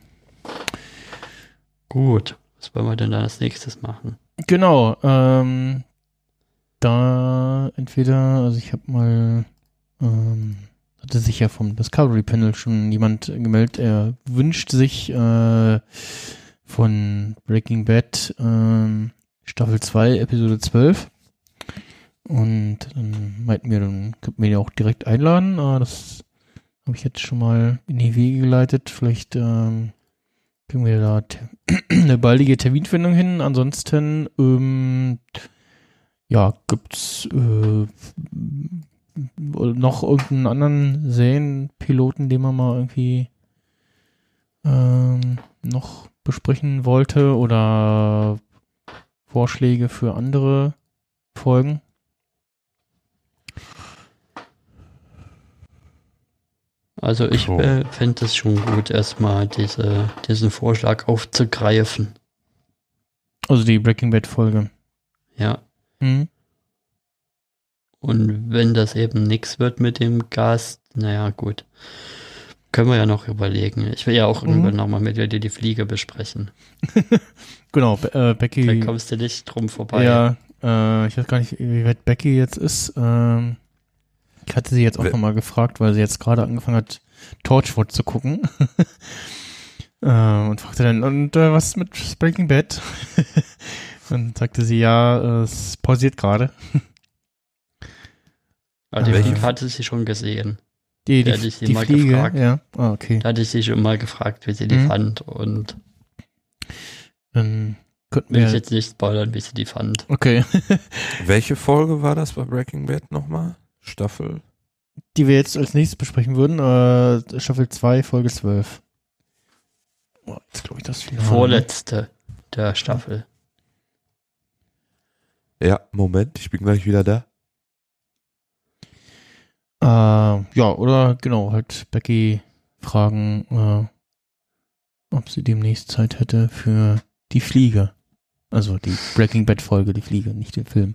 Gut, was wollen wir denn dann als nächstes machen? Genau, ähm, da entweder, also ich habe mal, ähm, hatte sich ja vom Discovery Panel schon jemand gemeldet, er wünscht sich äh, von Breaking Bad ähm, Staffel zwei, Episode zwölf. Und dann meinten wir, dann könnten wir ja auch direkt einladen. Aber das habe ich jetzt schon mal in die Wege geleitet. Vielleicht ähm, kriegen wir da te- eine baldige Terminfindung hin. Ansonsten ähm, ja, gibt's äh, noch irgendeinen anderen Serienpiloten, den man mal irgendwie ähm, noch besprechen wollte oder Vorschläge für andere Folgen? Also ich Oh. äh, fände es schon gut, erstmal diese, diesen Vorschlag aufzugreifen. Also die Breaking Bad Folge. Ja. Mhm. Und wenn das eben nichts wird mit dem Gast, naja, gut. Können wir ja noch überlegen. Ich will ja auch Mhm. irgendwann nochmal mit dir die Fliege besprechen. Genau, Be- äh, Becky. Da kommst du nicht drum vorbei. Ja, äh, ich weiß gar nicht, wie weit Becky jetzt ist. Ähm, ich hatte sie jetzt auch We- nochmal gefragt, weil sie jetzt gerade angefangen hat, Torchwood zu gucken. äh, und fragte dann, und äh, was ist mit Breaking Bad? Und sagte sie, ja, äh, es pausiert gerade. Aber die Welche- Fliege hatte sie schon gesehen. Die, Ja, die, hätte ich sie die mal Fliege, gefragt. ja. Ah, okay. Da hatte ich sie schon mal gefragt, wie sie die Mhm. fand. Und Dann könnten will ich wir... jetzt nicht spoilern, wie sie die fand. Okay. Welche Folge war das bei Breaking Bad nochmal? Staffel? Die wir jetzt als nächstes besprechen würden, äh, Staffel zwei, Folge zwölf. Oh, jetzt glaube ich das Finale. Vorletzte der Staffel. Ja, Moment, ich bin gleich wieder da. Äh, ja, oder genau, halt Becky fragen, äh, ob sie demnächst Zeit hätte für die Fliege. Also die Breaking Bad Folge, die Fliege, nicht den Film.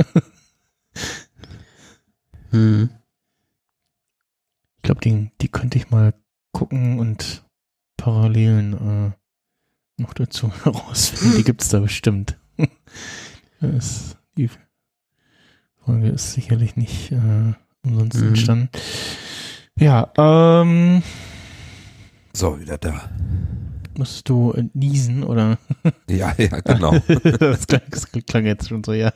Hm. Ich glaube, die, die könnte ich mal gucken und Parallelen äh, noch dazu herausfinden. Die gibt's da bestimmt. Das, die Folge ist sicherlich nicht äh, umsonst Mhm. entstanden. Ja, ähm, So, wieder da. musst du äh, niesen oder? Ja, ja, genau. das, klang, das klang jetzt schon so, ja.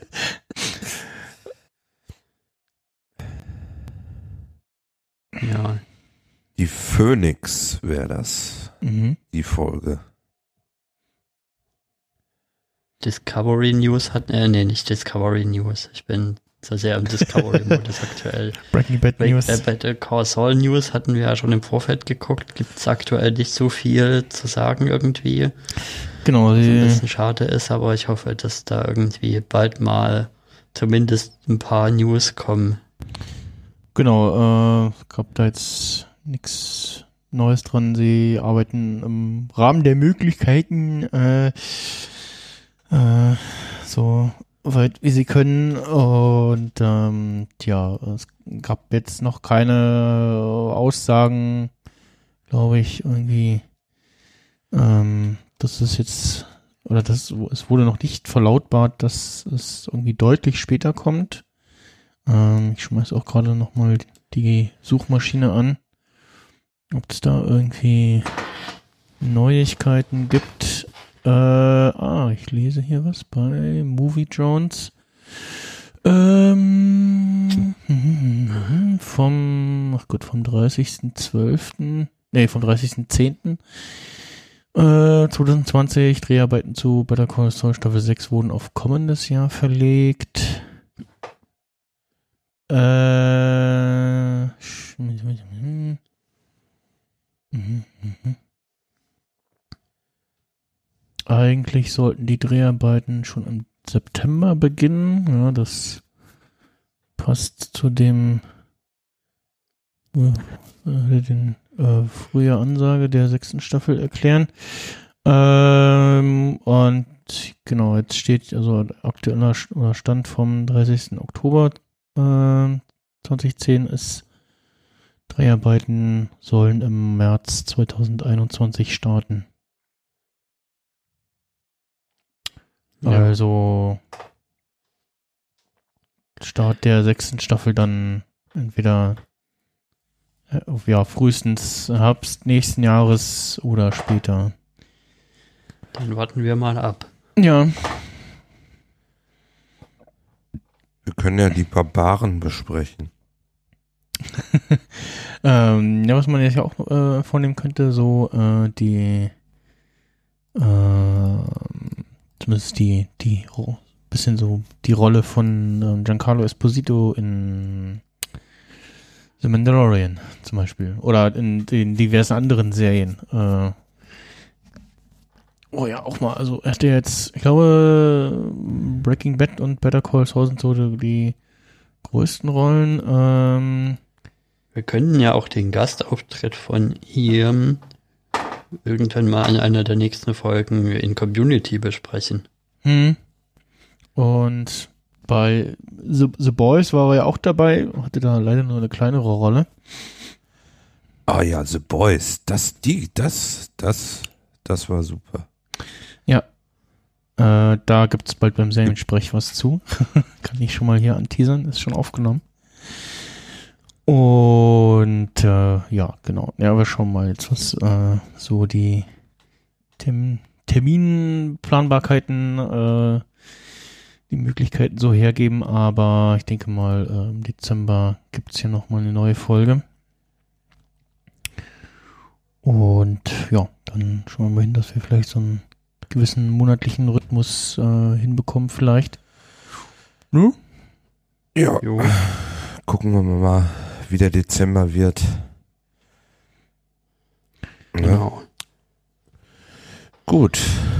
Ja. Die Phoenix wäre das, Mhm. die Folge. Discovery News hat, äh, nee, nicht Discovery News. Ich bin so sehr im Discovery-Modus aktuell. Breaking Bad Break, News. äh, Better Call Saul News hatten wir ja schon im Vorfeld geguckt. Gibt es aktuell nicht so viel zu sagen irgendwie. Genau, Was ein die, bisschen schade ist, aber ich hoffe, dass da irgendwie bald mal zumindest ein paar News kommen. genau, äh, gab da jetzt nichts Neues dran. Sie arbeiten im Rahmen der Möglichkeiten, äh, äh, so weit wie sie können. Und ähm, ja, es gab jetzt noch keine Aussagen, glaube ich, irgendwie, ähm, dass es jetzt, oder das, es wurde noch nicht verlautbart, dass es irgendwie deutlich später kommt. Ähm, ich schmeiß auch gerade nochmal die Suchmaschine an, ob es da irgendwie Neuigkeiten gibt. Äh, ah, ich lese hier was bei Movie Jones. Ähm, vom, ach gut, vom dreißigsten zwölften Nee, vom dreißigsten zehnten Äh, zwanzig zwanzig, Dreharbeiten zu Better Call Saul Staffel sechs wurden auf kommendes Jahr verlegt. Äh, Eigentlich sollten die Dreharbeiten schon im September beginnen. Ja, das passt zu dem äh, den äh, frühe Ansage der sechsten Staffel erklären. Ähm, und genau, jetzt steht also aktueller Stand vom dreißigsten Oktober äh, zwanzig zehn ist, Dreharbeiten sollen im März zweitausendeinundzwanzig starten. Ja. Also Start der sechsten Staffel dann entweder äh, ja, frühestens Herbst nächsten Jahres oder später. Dann warten wir mal ab. Ja. Wir können ja die Barbaren besprechen. ähm, ja, was man jetzt ja auch äh, vornehmen könnte, so äh, die äh, zumindest die, die oh, bisschen so die Rolle von äh, Giancarlo Esposito in The Mandalorian zum Beispiel. Oder in den diversen anderen Serien. Äh, oh ja, auch mal, also er hatte jetzt, ich glaube, Breaking Bad und Better Call Saul sind so die, die größten Rollen. Ähm, Wir könnten ja auch den Gastauftritt von ihm irgendwann mal in einer der nächsten Folgen in Community besprechen. Hm. Und bei The, The Boys war er ja auch dabei, hatte da leider nur eine kleinere Rolle. Ah ja, The Boys, das, die, das, das, das war super. Ja. Äh, da gibt es bald beim Seriensprech was zu. Kann ich schon mal hier anteasern, ist schon aufgenommen. Und äh, ja, genau. Ja, wir schauen mal jetzt, was äh, so die Term- Terminplanbarkeiten, äh, die Möglichkeiten so hergeben. Aber ich denke mal, äh, im Dezember gibt es hier nochmal eine neue Folge. Und ja, dann schauen wir mal hin, dass wir vielleicht so einen gewissen monatlichen Rhythmus äh, hinbekommen vielleicht. Hm? Ja, Jo. gucken wir mal, wie der Dezember wird. Genau. Ja. Gut.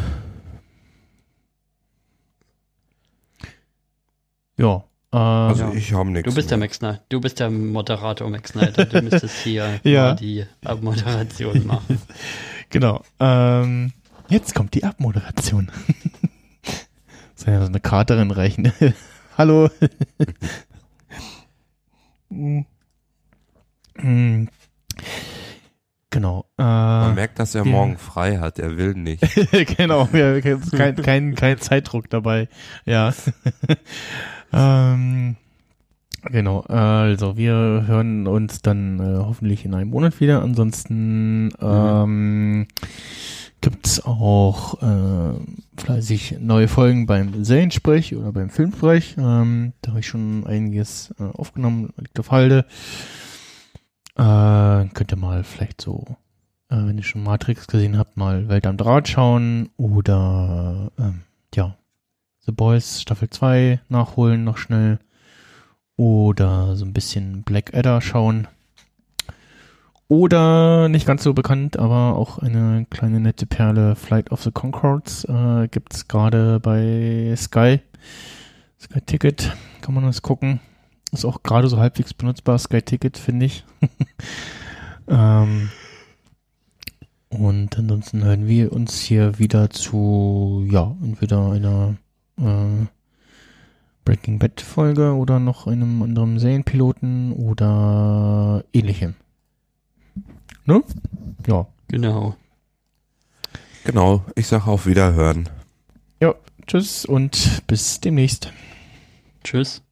Ja. Äh, Also ja. ich habe nichts. Du bist der mehr. Max Snyder. Du bist der Moderator Max Snyder. Du müsstest hier Ja. mal die Abmoderation machen. Genau. Ähm, jetzt kommt die Abmoderation. Soll ja so eine Karte reinreichen. Hallo. Genau. Äh, Man merkt, dass er wir- morgen frei hat. Er will nicht. genau, ja, kein, kein, kein Zeitdruck dabei. Ja. ähm, genau, also wir hören uns dann äh, hoffentlich in einem Monat wieder. Ansonsten ähm, gibt's auch äh, fleißig neue Folgen beim Seriensprech oder beim Filmsprech. Ähm, da habe ich schon einiges äh, aufgenommen, liegt auf Halde. Äh, könnt ihr mal vielleicht so, äh, wenn ihr schon Matrix gesehen habt, mal Welt am Draht schauen oder ähm, ja, The Boys Staffel zwei nachholen noch schnell oder so ein bisschen Blackadder schauen. Oder, nicht ganz so bekannt, aber auch eine kleine nette Perle, Flight of the Conchords, äh, gibt's gerade bei Sky. Sky Ticket, kann man das gucken. Ist auch gerade so halbwegs benutzbar, Sky Ticket, finde ich. ähm, und ansonsten hören wir uns hier wieder zu, ja, entweder einer äh, Breaking Bad Folge oder noch in einem anderen Serienpiloten oder ähnlichem. Ne? Ja. Genau. Genau, ich sage auf Wiederhören. Ja, tschüss und bis demnächst. Tschüss.